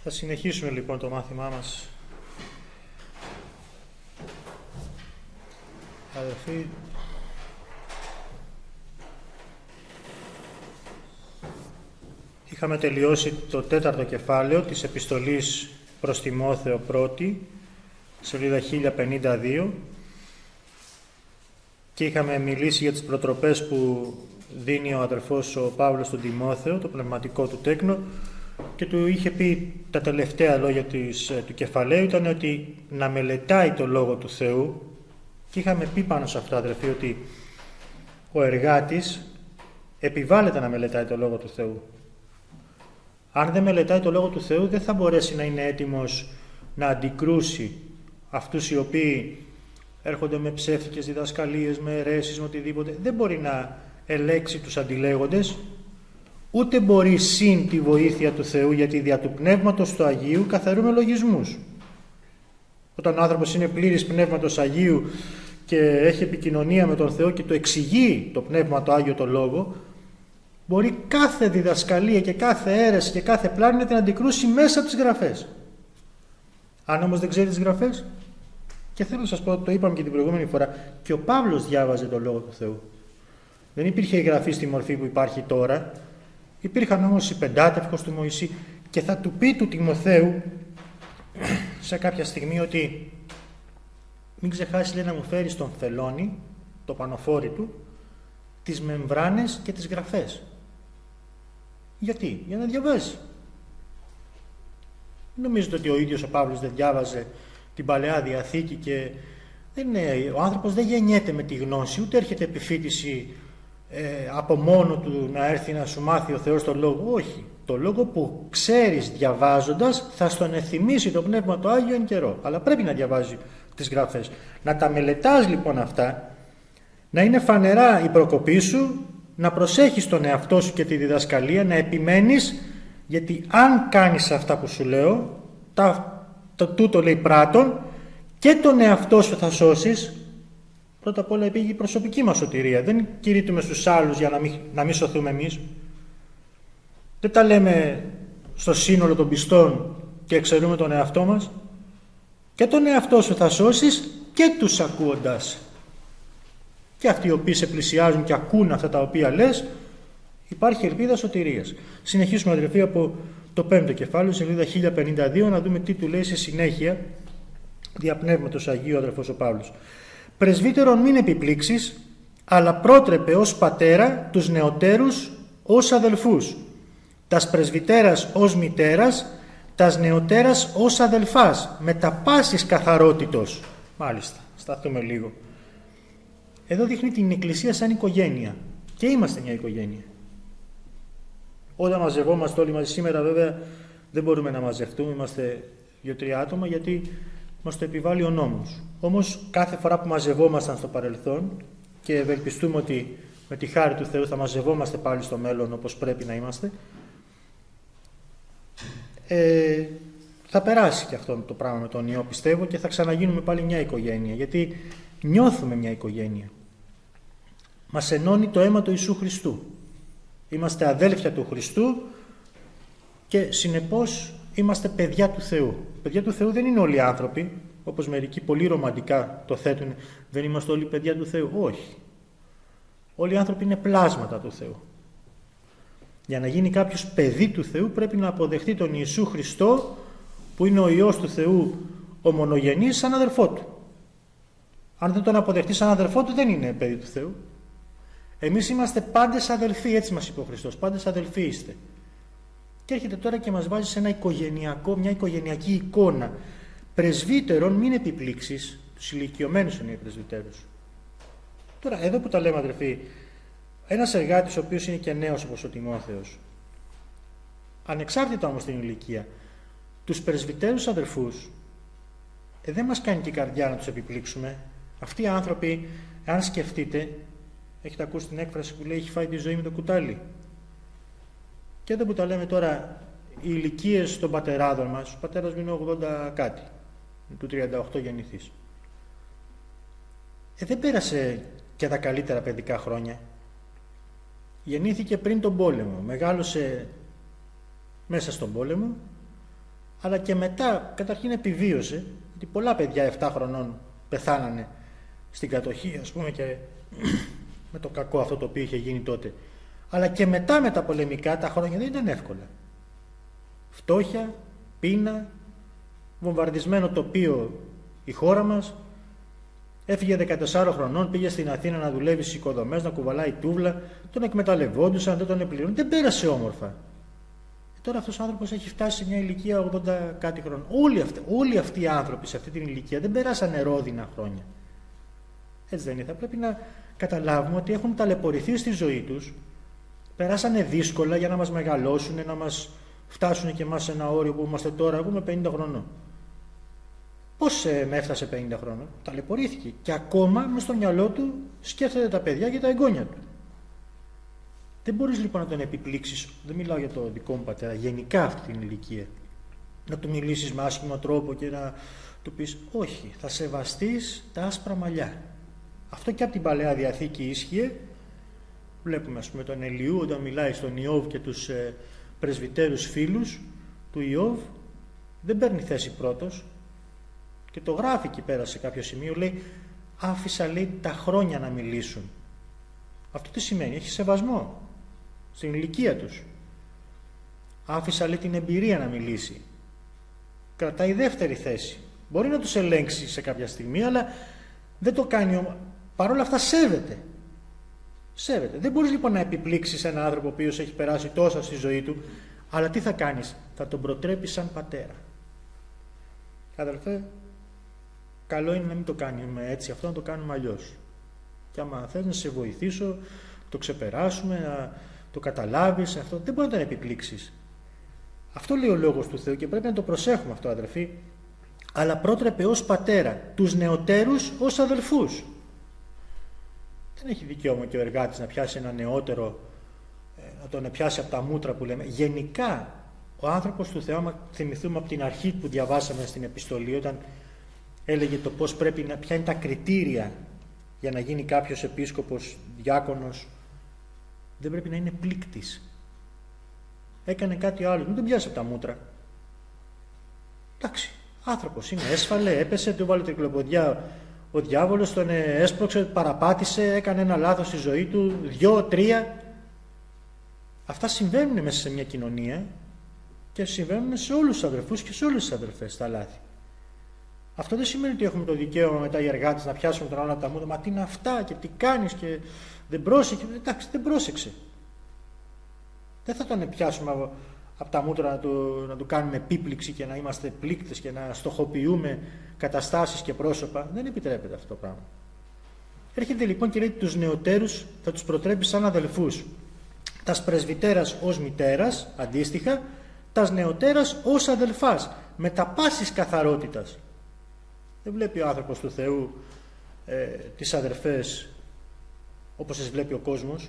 Θα συνεχίσουμε λοιπόν το μάθημά μας. Αδελφοί, είχαμε τελειώσει το 4ο κεφάλαιο της επιστολής προς Τιμόθεο πρώτη, σελίδα 1052, και είχαμε μιλήσει για τις προτροπές που δίνει ο αδερφός ο Παύλος στον Τιμόθεο, το πνευματικό του τέκνο, και του είχε πει τα τελευταία λόγια του κεφαλαίου ήταν ότι να μελετάει το Λόγο του Θεού, και είχαμε πει πάνω σε αυτά, αδερφοί, ότι ο εργάτης επιβάλλεται να μελετάει το Λόγο του Θεού. Αν δεν μελετάει το Λόγο του Θεού, δεν θα μπορέσει να είναι έτοιμος να αντικρούσει αυτούς οι οποίοι έρχονται με ψεύτικες διδασκαλίες, με αιρέσεις, με οτιδήποτε. Δεν μπορεί να ελέξει τους αντιλέγοντες, ούτε μπορεί συν τη βοήθεια του Θεού, γιατί δια του Πνεύματος του Αγίου καθαρούμε λογισμούς. Όταν ο άνθρωπος είναι πλήρης Πνεύματος Αγίου και έχει επικοινωνία με τον Θεό και το εξηγεί το Πνεύμα το Άγιο το Λόγο, μπορεί κάθε διδασκαλία και κάθε αίρεση και κάθε πλάνη να την αντικρούσει μέσα από τις Γραφές. Αν όμως δεν ξέρει τις Γραφές, και θέλω να σας πω, το είπαμε και την προηγούμενη φορά, και ο Παύλος διάβαζε το Λόγο του Θεού. Δεν υπήρχε η Γραφή στη μορφή που υπάρχει τώρα, υπήρχαν όμως οι Πεντάτευκος του Μωυσή, και θα του πει του Τιμοθέου σε κάποια στιγμή ότι μην ξεχάσεις, λέει, να μου φέρεις τον θελώνη, το πανοφόρι του, τις μεμβράνες και τις Γραφές. Γιατί? Για να διαβάζει. Νομίζετε ότι ο ίδιος ο Παύλος δεν διάβαζε την Παλαιά Διαθήκη και ο άνθρωπος δεν γεννιέται με τη γνώση, ούτε έρχεται επιφύτηση από μόνο του να έρθει να σου μάθει ο Θεός τον Λόγο. Όχι. Το Λόγο που ξέρεις διαβάζοντας θα στον εθυμίσει το Πνεύμα το Άγιο εν καιρό. Αλλά πρέπει να διαβάζει τις Γραφές. Να τα μελετάς λοιπόν αυτά, να είναι φανερά η προκοπή σου, να προσέχεις τον εαυτό σου και τη διδασκαλία, να επιμένεις, γιατί αν κάνεις αυτά που σου λέω, τούτο λέει πράττων, και τον εαυτό σου θα σώσεις. Πρώτα απ' όλα πήγε η προσωπική μας σωτηρία. Δεν κηρύττουμε στους άλλους για να μην σωθούμε εμείς. Δεν τα λέμε στο σύνολο των πιστών και εξαιρούμε τον εαυτό μας. Και τον εαυτό σου θα σώσεις και τους ακούοντας. Και αυτοί οι οποίοι σε πλησιάζουν και ακούν αυτά τα οποία λες, υπάρχει ελπίδα σωτηρίας. Συνεχίσουμε, αδελφοί, από το 5ο κεφάλαιο, σελίδα 1052, να δούμε τι του λέει σε συνέχεια δια Πνεύματος Αγίου ο αδελφός ο Παύλος. Πρεσβύτερον μην επιπλήξεις, αλλά πρότρεπε ως πατέρα τους νεωτέρους ως αδελφούς, τας πρεσβυτέρας ως μητέρας, τας νεωτέρας ως αδελφάς, με τα πάσης καθαρότητος. Μάλιστα, σταθούμε λίγο. Εδώ δείχνει την Εκκλησία σαν οικογένεια, και είμαστε μια οικογένεια. Όταν μαζευόμαστε όλοι μαζί, σήμερα βέβαια δεν μπορούμε να μαζευτούμε, είμαστε 2-3 άτομα, γιατί μας το επιβάλλει ο νόμος. Όμως κάθε φορά που μαζευόμασταν στο παρελθόν, και ευελπιστούμε ότι με τη χάρη του Θεού θα μαζευόμαστε πάλι στο μέλλον όπως πρέπει να είμαστε, θα περάσει και αυτό το πράγμα με τον ιό, πιστεύω, και θα ξαναγίνουμε πάλι μια οικογένεια, γιατί νιώθουμε μια οικογένεια. Μας ενώνει το αίμα του Ιησού Χριστού. Είμαστε αδέλφια του Χριστού και συνεπώς είμαστε παιδιά του Θεού. Παιδιά του Θεού δεν είναι όλοι οι άνθρωποι, όπως μερικοί πολύ ρομαντικά το θέτουν, δεν είμαστε όλοι παιδιά του Θεού. Όχι. Όλοι οι άνθρωποι είναι πλάσματα του Θεού. Για να γίνει κάποιος παιδί του Θεού πρέπει να αποδεχτεί τον Ιησού Χριστό, που είναι ο Υιός του Θεού, ο μονογενής, σαν αδερφό του. Αν δεν τον αποδεχτεί σαν αδερφό του, δεν είναι παιδί του Θεού. Εμείς είμαστε πάντες αδελφοί, έτσι μας είπε ο Χριστός, πάντες αδελφοί είστε. Και έρχεται τώρα και μας βάζει σε μια οικογενειακή εικόνα. Πρεσβύτερον μην επιπλήξεις, τους ηλικιωμένους είναι οι πρεσβυτέρους. Τώρα εδώ που τα λέμε, αδελφοί, ένας εργάτης ο οποίος είναι και νέος όπως ο Τιμόθεος, ανεξάρτητα όμως την ηλικία, τους πρεσβυτέρους αδερφούς, δεν μας κάνει και η καρδιά να τους επιπλήξουμε. Αυτοί οι άνθρωποι, αν σκεφτείτε, έχετε ακούσει την έκφραση που λέει έχει φάει τη ζωή με το κουτάλι. Και εδώ που τα λέμε τώρα, οι ηλικίες των πατεράδων μας, ο πατέρας μου είναι 80 κάτι, του 38 γεννηθής. Δεν πέρασε και τα καλύτερα παιδικά χρόνια. Γεννήθηκε πριν τον πόλεμο, μεγάλωσε μέσα στον πόλεμο, αλλά και μετά καταρχήν επιβίωσε, γιατί πολλά παιδιά 7 χρονών πεθάνανε στην κατοχή, ας πούμε, και με το κακό αυτό το οποίο είχε γίνει τότε. Αλλά και μετά με τα πολεμικά τα χρόνια δεν ήταν εύκολα. Φτώχεια, πείνα, βομβαρδισμένο τοπίο η χώρα μας. Έφυγε 14 χρονών, πήγε στην Αθήνα να δουλεύει στις οικοδομές, να κουβαλάει τούβλα, τον εκμεταλλευόντουσαν, δεν τον επληρώνουν, δεν πέρασε όμορφα. Τώρα αυτός ο άνθρωπος έχει φτάσει σε μια ηλικία 80 κάτι χρόνων. Όλοι αυτοί οι άνθρωποι σε αυτή την ηλικία δεν περάσανε ρόδινα χρόνια. Έτσι δεν είναι? Θα πρέπει να καταλάβουμε ότι έχουν ταλαιπωρηθεί στη ζωή τους, περάσανε δύσκολα για να μας μεγαλώσουν, να μας φτάσουν και εμάς σε ένα όριο που είμαστε τώρα. Εγώ είμαι 50 χρονών. Πώς με έφτασε 50 χρόνων? Ταλαιπωρήθηκε. Και ακόμα μες στο μυαλό του σκέφτεται τα παιδιά και τα εγγόνια του. Δεν μπορείς λοιπόν να τον επιπλήξεις, δεν μιλάω για το δικό μου πατέρα, γενικά αυτή την ηλικία, να του μιλήσεις με άσχημο τρόπο και να του πεις όχι, θα σεβαστείς τα άσπρα μαλλιά. Αυτό και από την Παλαιά Διαθήκη ίσχυε. Βλέπουμε ας πούμε τον Ελιού όταν μιλάει στον Ιώβ και τους πρεσβυτέρους φίλους του Ιώβ, δεν παίρνει θέση πρώτος και το γράφει εκεί πέρα σε κάποιο σημείο, λέει άφησα, λέει, τα χρόνια να μιλήσουν. Αυτό τι σημαίνει? Έχει σεβασμό στην ηλικία τους. Άφησα, λέει, την εμπειρία να μιλήσει. Κρατάει δεύτερη θέση. Μπορεί να τους ελέγξει σε κάποια στιγμή, αλλά δεν το κάνει. Παρ' όλα αυτά σέβεται. Σέβεται. Δεν μπορείς λοιπόν να επιπλήξεις έναν άνθρωπο ο οποίος έχει περάσει τόσα στη ζωή του, αλλά τι θα κάνεις? Θα τον προτρέπεις σαν πατέρα. Αδελφέ, καλό είναι να μην το κάνουμε έτσι, αυτό να το κάνουμε αλλιώς. Και άμα θες να σε βοηθήσω, το ξεπεράσουμε, να το καταλάβεις, αυτό δεν μπορεί να τον επιπλήξεις. Αυτό λέει ο Λόγος του Θεού και πρέπει να το προσέχουμε αυτό, αδελφοί. Αλλά πρότρεπε ως πατέρα τους νεωτέρους ως αδελφούς. Δεν έχει δικαίωμα και ο εργάτης να πιάσει ένα νεότερο, να τον πιάσει από τα μούτρα που λέμε. Γενικά, ο άνθρωπος του Θεού, άμα θυμηθούμε από την αρχή που διαβάσαμε στην επιστολή, όταν έλεγε το πώς πρέπει να, ποια είναι τα κριτήρια για να γίνει κάποιος επίσκοπος, διάκονος, δεν πρέπει να είναι πλήκτης. Έκανε κάτι άλλο, μην τον πιάσει από τα μούτρα. Εντάξει, άνθρωπος είναι, έσφαλε, έπεσε, του βάλε τρικλοποδιά ο διάβολος, τον έσπρωξε, παραπάτησε, έκανε ένα λάθος στη ζωή του, 2-3. Αυτά συμβαίνουν μέσα σε μια κοινωνία και συμβαίνουν σε όλους τους αδερφούς και σε όλες τις αδερφές τα λάθη. Αυτό δεν σημαίνει ότι έχουμε το δικαίωμα μετά οι εργάτες να πιάσουν τον άλλο από τα μούτρα. Μα τι είναι αυτά και τι κάνεις και δεν πρόσεξε. Εντάξει, δεν πρόσεξε. Δεν θα τον πιάσουμε από τα μούτρα να του κάνουμε επίπληξη και να είμαστε πλήκτες και να στοχοποιούμε καταστάσεις και πρόσωπα. Δεν επιτρέπεται αυτό το πράγμα. Έρχεται λοιπόν και λέει τους νεωτέρους θα τους προτρέπει σαν αδελφούς. Τας πρεσβυτέρας ως μητέρας, αντίστοιχα, τας νεωτέρας ως αδελφάς, με τα πάσης καθαρότητας. Δεν βλέπει ο άνθρωπος του Θεού τις αδερφές όπως τις βλέπει ο κόσμος.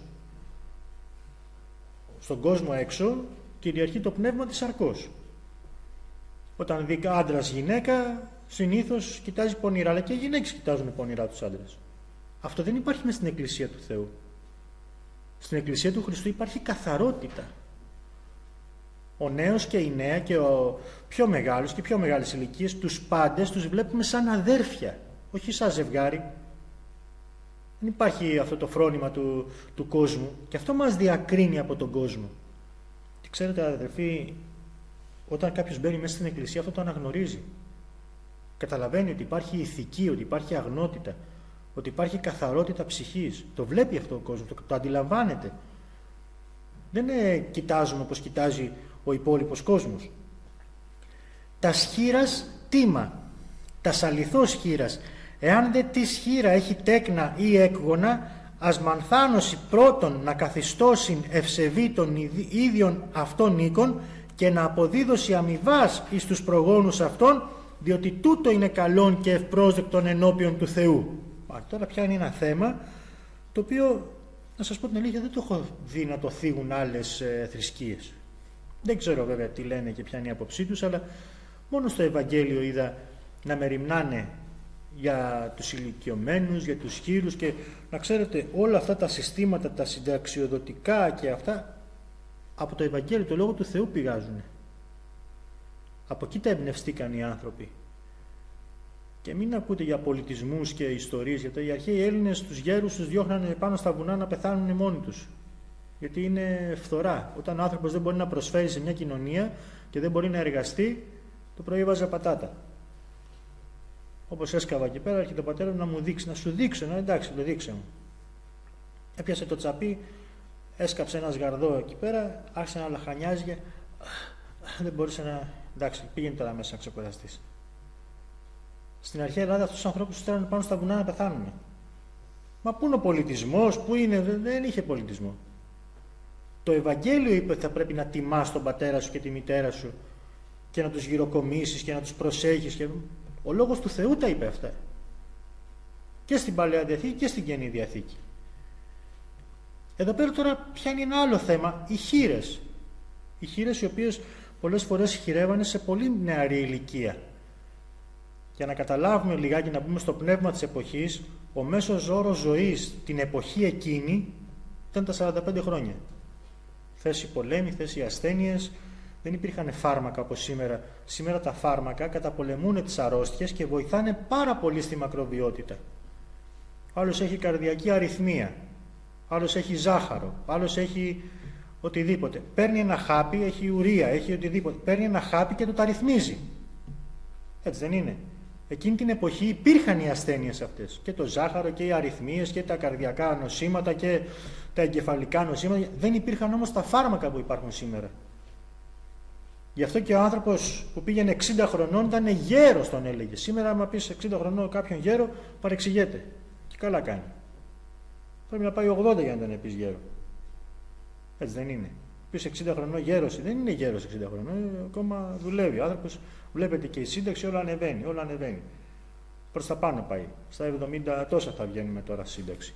Στον κόσμο έξω κυριαρχεί το πνεύμα της σαρκός. Όταν δει άντρας γυναίκα, συνήθως κοιτάζει πονηρά, αλλά και οι γυναίκες κοιτάζουν πονηρά τους άντρες. Αυτό δεν υπάρχει μες στην Εκκλησία του Θεού. Στην Εκκλησία του Χριστού υπάρχει καθαρότητα. Ο νέος και η νέα και ο πιο μεγάλος και πιο μεγάλες ηλικίες, τους πάντες τους βλέπουμε σαν αδέρφια, όχι σαν ζευγάρι. Δεν υπάρχει αυτό το φρόνημα του κόσμου και αυτό μας διακρίνει από τον κόσμο. Και ξέρετε αδερφοί, όταν κάποιος μπαίνει μέσα στην Εκκλησία αυτό το αναγνωρίζει. Καταλαβαίνει ότι υπάρχει ηθική, ότι υπάρχει αγνότητα, ότι υπάρχει καθαρότητα ψυχής. Το βλέπει αυτό ο κόσμος, το αντιλαμβάνεται. Δεν κοιτάζουμε όπως κοιτάζει ο υπόλοιπος κόσμος. Τας χήρας τίμα, τας αληθώς χήρας, εάν δε της χήρα έχει τέκνα ή έκγωνα, ας μανθάνωση πρώτον να καθιστώσιν ευσεβή των ίδιων αυτών οίκων και να αποδίδωση αμοιβάς εις τους προγόνους αυτών, διότι τούτο είναι καλόν και ευπρόσδεκτον ενώπιον του Θεού. Τώρα πια είναι ένα θέμα το οποίο, να σας πω την αλήθεια, δεν το έχω δει να το θίγουν άλλες θρησκείες. Δεν ξέρω βέβαια τι λένε και ποια είναι η άποψή τους, αλλά μόνο στο Ευαγγέλιο είδα να μεριμνάνε για τους ηλικιωμένους, για τους χήρους και να ξέρετε όλα αυτά τα συστήματα, τα συνταξιοδοτικά και αυτά από το Ευαγγέλιο, το Λόγο του Θεού πηγάζουν. Από εκεί τα εμπνευστήκαν οι άνθρωποι. Και μην ακούτε για πολιτισμούς και ιστορίες, γιατί οι αρχαίοι Έλληνες τους γέρους τους διώχνανε πάνω στα βουνά να πεθάνουν μόνοι τους. Γιατί είναι φθορά. Όταν ο άνθρωπος δεν μπορεί να προσφέρει σε μια κοινωνία και δεν μπορεί να εργαστεί, το πρωί έβαζε πατάτα. Όπως έσκαβα εκεί πέρα, έρχεται ο πατέρα μου να μου δείξει, να σου δείξω. Εντάξει, το δείξε μου. Έπιασε το τσαπί, έσκαψε ένα σγαρδό εκεί πέρα, άρχισε να λαχανιάζει και δεν μπορούσε να. Εντάξει, πήγαινε τώρα μέσα να ξεκουραστείς. Στην αρχαία Ελλάδα αυτούς τους ανθρώπους τους στέλνουν πάνω στα βουνά να πεθάνουν. Μα πού είναι ο πολιτισμός, πού είναι, δεν είχε πολιτισμό. Το Ευαγγέλιο είπε ότι θα πρέπει να τιμάς τον πατέρα σου και τη μητέρα σου και να τους γυροκομίσεις και να τους προσέχεις. Και... Ο Λόγος του Θεού τα είπε αυτά. Και στην Παλαιά Διαθήκη και στην Καινή Διαθήκη. Εδώ πέρα τώρα πιάνει ένα άλλο θέμα, οι χήρες. Οι χήρες οι οποίες πολλές φορές χειρεύανε σε πολύ νεαρή ηλικία. Για να καταλάβουμε λιγάκι, να πούμε στο πνεύμα της εποχής, ο μέσος όρος ζωής την εποχή εκείνη ήταν τα 45 χρόνια. Θέση πολέμη, θέση ασθένειες, δεν υπήρχαν φάρμακα όπως σήμερα. Σήμερα τα φάρμακα καταπολεμούν τις αρρώστιες και βοηθάνε πάρα πολύ στη μακροβιότητα. Άλλος έχει καρδιακή αρρυθμία, άλλος έχει ζάχαρο, άλλος έχει οτιδήποτε. Παίρνει ένα χάπι, έχει ουρία, έχει οτιδήποτε. Παίρνει ένα χάπι και το τα ρυθμίζει. Έτσι δεν είναι? Εκείνη την εποχή υπήρχαν οι ασθένειες αυτές. Και το ζάχαρο και οι αρρυθμίες και τα καρδιακά νοσήματα και τα εγκεφαλικά νοσήματα. Δεν υπήρχαν όμως τα φάρμακα που υπάρχουν σήμερα. Γι' αυτό και ο άνθρωπος που πήγαινε 60 χρονών ήταν γέρος, τον έλεγε. Σήμερα, άμα πεις 60 χρονών κάποιον γέρο, παρεξηγείται. Και καλά κάνει. Πρέπει να πάει 80 για να τον πεις γέρο. Έτσι δεν είναι? Πεις 60 χρονών γέρος, δεν είναι γέρος 60 χρονών, ακόμα δουλεύει. Ο άνθρωπος, βλέπετε και η σύνταξη, όλα ανεβαίνει, όλα ανεβαίνει. Προς τα πάνω πάει. Στα 70 τόσα θα βγαίνουμε τώρα σύνταξη.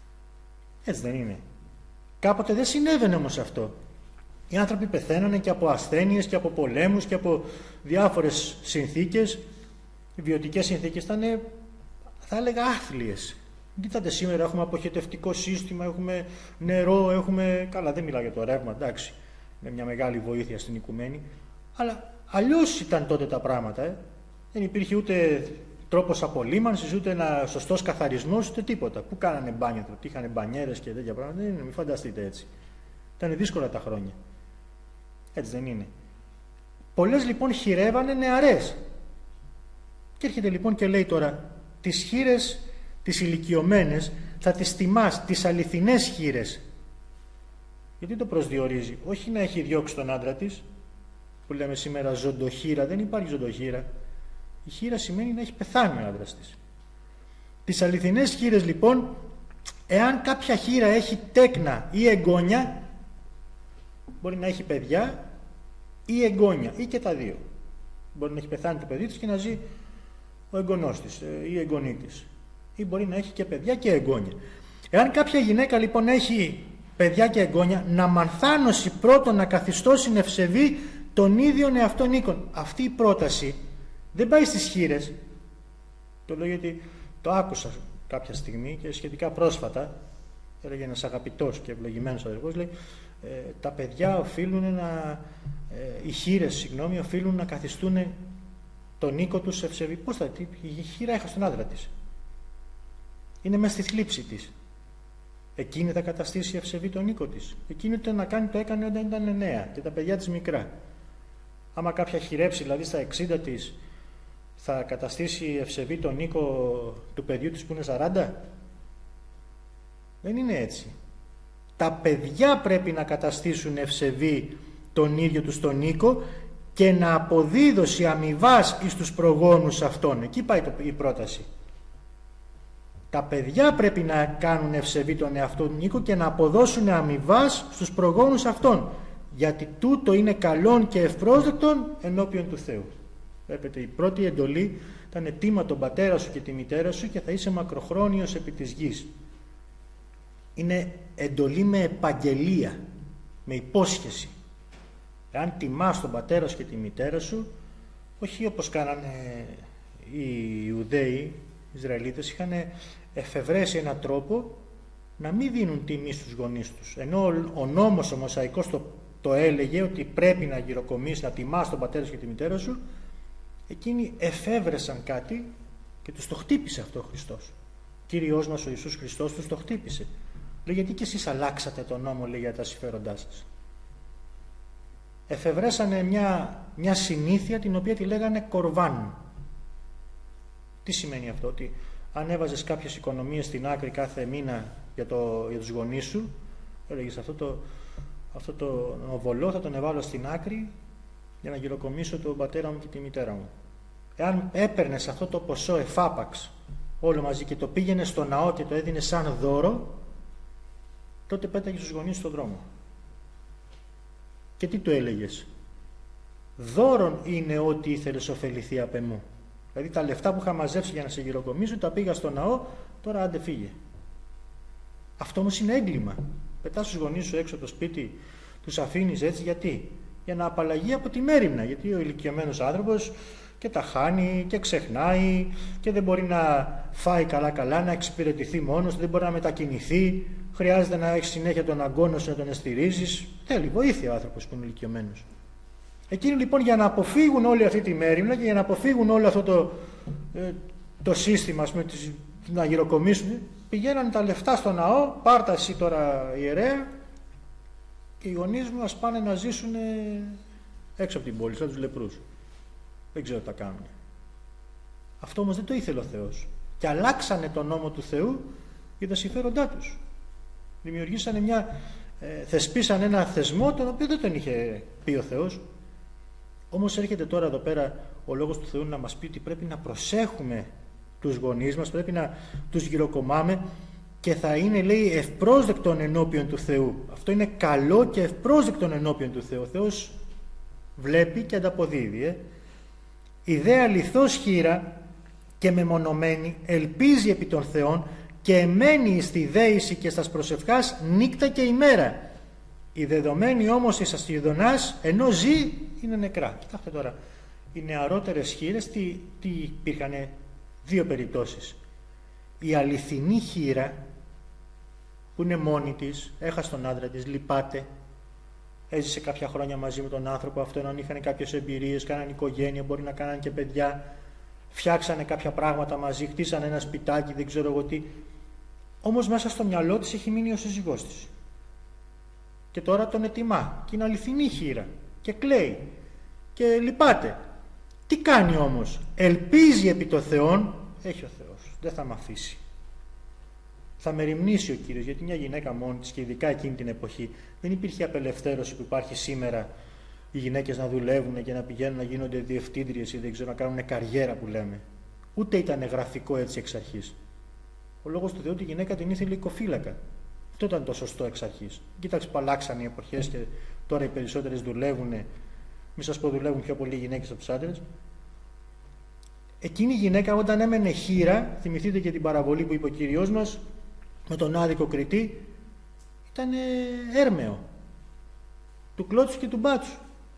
Έτσι δεν είναι? Κάποτε δεν συνέβαινε όμως αυτό. Οι άνθρωποι πεθαίνανε και από ασθένειες και από πολέμους και από διάφορες συνθήκες. Οι βιωτικές συνθήκες ήταν, θα έλεγα, άθλιες. Δείτε σήμερα, έχουμε αποχετευτικό σύστημα, έχουμε νερό, έχουμε. Καλά, δεν μιλάω για το ρεύμα, εντάξει. Είναι μια μεγάλη βοήθεια στην οικουμένη. Αλλά αλλιώς ήταν τότε τα πράγματα. Δεν υπήρχε ούτε τρόπος απολύμανσης, ούτε ένα σωστός καθαρισμός, ούτε τίποτα. Πού κάνανε μπάνια, ότι είχαν μπανιέρες και τέτοια πράγματα? Δεν είναι, μην φανταστείτε έτσι. Ήταν δύσκολα τα χρόνια. Έτσι δεν είναι? Πολλές λοιπόν χειρεύανε νεαρές. Και έρχεται λοιπόν και λέει τώρα, τις χήρες, τις ηλικιωμένες, θα τις τιμάς, τις αληθινές χήρες. Γιατί το προσδιορίζει? Όχι να έχει διώξει τον άντρα της, που λέμε σήμερα ζωντοχύρα, δεν υπάρχει ζωντοχύρα. Η χήρα σημαίνει να έχει πεθάνει ο άντρας της. Τις αληθινές χήρες λοιπόν, εάν κάποια χήρα έχει τέκνα ή εγγόνια, μπορεί να έχει παιδιά ή εγγόνια ή και τα δύο. Μπορεί να έχει πεθάνει το παιδί της και να ζει ο εγγονός της ή η εγγονή της. Ή μπορεί να έχει και παιδιά και εγγόνια. Εάν κάποια γυναίκα λοιπόν έχει παιδιά και εγγόνια, να μανθάνωση πρώτον να καθιστώσει ευσεβή τον ίδιον εαυτόν οίκον. Αυτή η πρόταση δεν πάει στις χήρες. Το λέω γιατί το άκουσα κάποια στιγμή και σχετικά πρόσφατα. Έλεγε ένας αγαπητός και ευλογημένος αδερφός, λέει, τα παιδιά οφείλουν οι χήρες, συγγνώμη, οφείλουν να καθιστούν τον οίκο τους ευσεβή. Πώς θα, η χήρα έχασε τον άντρα της. Είναι μέσα στη θλίψη της. Εκείνη θα καταστήσει ευσεβή τον οίκο της. Εκείνη να κάνει το έκανε όταν ήταν νέα και τα παιδιά της μικρά. Άμα κάποια χειρέψει, δηλαδή στα 60 της, θα καταστήσει ευσεβή τον οίκο του παιδιού της που είναι 40. Δεν είναι έτσι. Τα παιδιά πρέπει να καταστήσουν ευσεβή τον ίδιο τους τον οίκο και να αποδίδώσει αμοιβάς εις τους προγόνους αυτών. Εκεί πάει η πρόταση. Τα παιδιά πρέπει να κάνουν ευσεβή τον εαυτόν οίκο και να αποδώσουν αμοιβάς στους προγόνους αυτών. Γιατί τούτο είναι καλόν και ευπρόσδεκτον ενώπιον του Θεού. Βλέπετε, η πρώτη εντολή ήταν τίμα τον πατέρα σου και τη μητέρα σου και θα είσαι μακροχρόνιος επί της γης. Είναι εντολή με επαγγελία, με υπόσχεση. Εάν τιμάς τον πατέρα σου και τη μητέρα σου, όχι όπως κάνανε οι Ιουδαίοι, οι Ισραηλίτες, είχαν εφευρέσει έναν τρόπο να μην δίνουν τιμή στους γονείς τους. Ενώ ο νόμος ο Μωσαϊκός το το έλεγε ότι πρέπει να γυροκομείς, να τιμάς τον πατέρα σου και τη μητέρα σου, εκείνοι εφεύρεσαν κάτι και τους το χτύπησε αυτό ο Χριστός. Κύριος μας ο Ιησούς Χριστός τους το χτύπησε. Λέει, γιατί και εσείς αλλάξατε τον νόμο, λέει, για τα συμφέροντά σας. Εφευρέσανε μια συνήθεια την οποία τη λέγανε κορβάν. Τι σημαίνει αυτό? Ότι αν έβαζες κάποιες οικονομίες στην άκρη κάθε μήνα για τους γονείς σου, έλεγες αυτό το οβολό θα τον εβάλω στην άκρη για να γυροκομίσω τον πατέρα μου και τη μητέρα μου. Εάν έπαιρνες αυτό το ποσό εφάπαξ όλο μαζί και το πήγαινε στο ναό και το έδινε σαν δώρο, τότε πέταγες τους γονείς στον δρόμο. Και τι του έλεγες? Δώρον είναι ό,τι ήθελες ωφεληθεί απ' εμού. Δηλαδή τα λεφτά που είχα μαζέψει για να σε γυροκομίσω τα πήγα στο ναό, τώρα άντε φύγε. Αυτό όμως είναι έγκλημα. Πετάς τους γονείς σου έξω από το σπίτι, τους αφήνεις έτσι, γιατί? Για να απαλλαγεί από τη μέριμνα. Γιατί ο ηλικιωμένος άνθρωπος και τα χάνει και ξεχνάει και δεν μπορεί να φάει καλά-καλά, να εξυπηρετηθεί μόνος, δεν μπορεί να μετακινηθεί. Χρειάζεται να έχει συνέχεια τον αγκόνο σου, να τον εστηρίζεις. Θέλει βοήθεια ο άνθρωπος που είναι ηλικιωμένος. Εκείνοι λοιπόν, για να αποφύγουν όλη αυτή τη μέριμνα και για να αποφύγουν όλο αυτό το σύστημα, ας πούμε, να γυροκομίσουν, πηγαίνανε τα λεφτά στο ναό, πάρτα εσύ τώρα ιερέα, και οι γονείς μου ας πάνε να ζήσουν έξω από την πόλη, σαν τους λεπρούς. Δεν ξέρω τι θα κάνουν. Αυτό όμως δεν το ήθελε ο Θεός. Και αλλάξανε τον νόμο του Θεού για τα συμφέροντά τους. Δημιουργήσανε θεσπίσανε ένα θεσμό τον οποίο δεν τον είχε πει ο Θεός. Όμως έρχεται τώρα εδώ πέρα ο Λόγος του Θεού να μας πει ότι πρέπει να προσέχουμε τους γονείς μας, πρέπει να τους γυροκομάμε και θα είναι, λέει, ευπρόσδεκτον ενώπιον του Θεού. Αυτό είναι καλό και ευπρόσδεκτον ενώπιον του Θεού. Ο Θεός βλέπει και ανταποδίδει. Η δε αληθώς χήρα και μεμονωμένη ελπίζει επί των Θεών και μένει στη δέηση και στας προσευχάς νύκτα και ημέρα. Η δεδομένη όμως εις αστιδονάς ενώ ζει είναι νεκρά. Κοιτάξτε τώρα, οι νεαρότερες χήρες τι υπήρχαν? Δύο περιπτώσεις. Η αληθινή χήρα που είναι μόνη της, έχασε τον άντρα της, λυπάται, έζησε κάποια χρόνια μαζί με τον άνθρωπο αυτόν, αν είχαν κάποιες εμπειρίες, κάναν οικογένεια, μπορεί να κάναν και παιδιά, φτιάξανε κάποια πράγματα μαζί, χτίσανε ένα σπιτάκι, δεν ξέρω εγώ τι. Όμως μέσα στο μυαλό της έχει μείνει ο σύζυγός της. Και τώρα τον ετοιμά και είναι αληθινή χήρα και κλαίει και λυπάται. Τι κάνει όμως? Ελπίζει επί το Θεόν, έχει ο Θεός, δεν θα με αφήσει. Θα με ρημνήσει ο Κύριος, γιατί μια γυναίκα μόνη της, και ειδικά εκείνη την εποχή, δεν υπήρχε απελευθέρωση που υπάρχει σήμερα, οι γυναίκες να δουλεύουν και να πηγαίνουν να γίνονται διευθύντριες ή δεν ξέρω, να κάνουν καριέρα που λέμε. Ούτε ήταν γραφικό έτσι εξ αρχής. Ο Λόγος του Θεού τη γυναίκα την ήθελε οικοφύλακα. Αυτό ήταν το σωστό εξ αρχής. Κοίταξε που αλλάξαν οι εποχές και τώρα οι περισσότερες δουλεύουν, μη σας πω δουλεύουν πιο πολλοί γυναίκες από τους άντρες. Εκείνη η γυναίκα όταν έμενε χήρα, θυμηθείτε και την παραβολή που είπε ο Κύριος μας με τον άδικο κριτή, ήταν έρμεο του κλώτσου και του μπάτσου.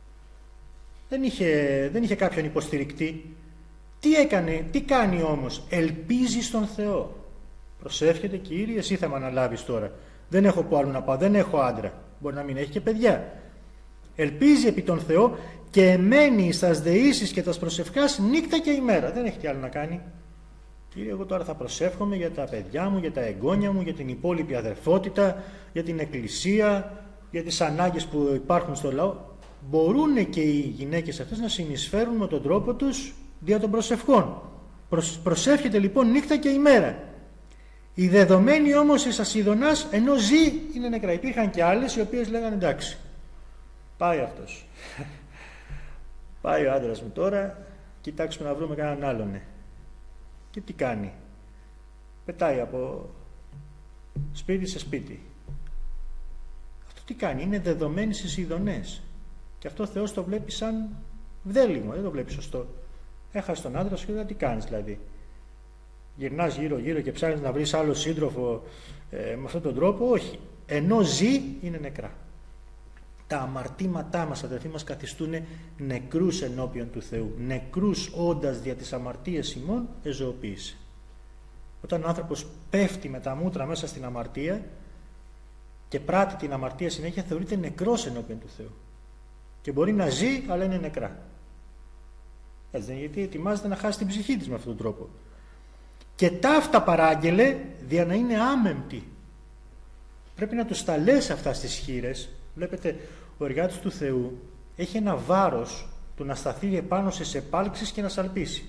Δεν είχε κάποιον υποστηρικτή. Τι έκανε, τι κάνει όμως? Ελπίζει στον Θεό. Προσεύχεται, Κύριε, εσύ θα με αναλάβεις τώρα. Δεν έχω που άλλο να πάω, δεν έχω άντρα. Μπορεί να μην έχει και παιδιά. Ελπίζει επί τον Θεό και μένει στας δεήσεις και τας προσευχάς νύχτα και ημέρα. Δεν έχει τι άλλο να κάνει. Κύριε, εγώ τώρα θα προσεύχομαι για τα παιδιά μου, για τα εγγόνια μου, για την υπόλοιπη αδερφότητα, για την εκκλησία, για τις ανάγκες που υπάρχουν στο λαό. Μπορούν και οι γυναίκες αυτές να συνεισφέρουν με τον τρόπο τους δια των προσευχών. Προσεύχεται λοιπόν νύχτα και ημέρα. Η δεδομένη όμως εις ασιδονάς ενώ ζει είναι νεκρά. Υπήρχαν και άλλες οι οποίες λέγανε εντάξει, πάει αυτός. Πάει ο άντρας μου τώρα, κοιτάξουμε να βρούμε κανέναν άλλον. Και τι κάνει? Πετάει από σπίτι σε σπίτι. Αυτό τι κάνει? Είναι δεδομένη στις ειδονές. Και αυτό ο Θεός το βλέπει σαν βδέλυμο, δεν το βλέπει σωστό. Έχασε τον άντρα σου και τι κάνεις δηλαδή? Γυρνάς γύρω-γύρω και ψάχνεις να βρεις άλλο σύντροφο με αυτόν τον τρόπο? Όχι. Ενώ ζει είναι νεκρά. Τα αμαρτήματά μας, αδερφοί μας, καθιστούν νεκρούς ενώπιον του Θεού. Νεκρούς όντας δια τις αμαρτίες ημών εζωοποίησε. Όταν ο άνθρωπος πέφτει με τα μούτρα μέσα στην αμαρτία, και πράττει την αμαρτία συνέχεια, θεωρείται νεκρός ενώπιον του Θεού. Και μπορεί να ζει, αλλά είναι νεκρά. Έτσι δεν είναι? Γιατί ετοιμάζεται να χάσει την ψυχή της με αυτόν τον τρόπο. Και ταύτα παράγγελε δια να είναι άμεμπτη. Πρέπει να τους τα λες αυτά στις χείλες. Βλέπετε, ο εργάτης του Θεού έχει ένα βάρος του να σταθεί επάνω στις επάλξεις και να σαλπίσει.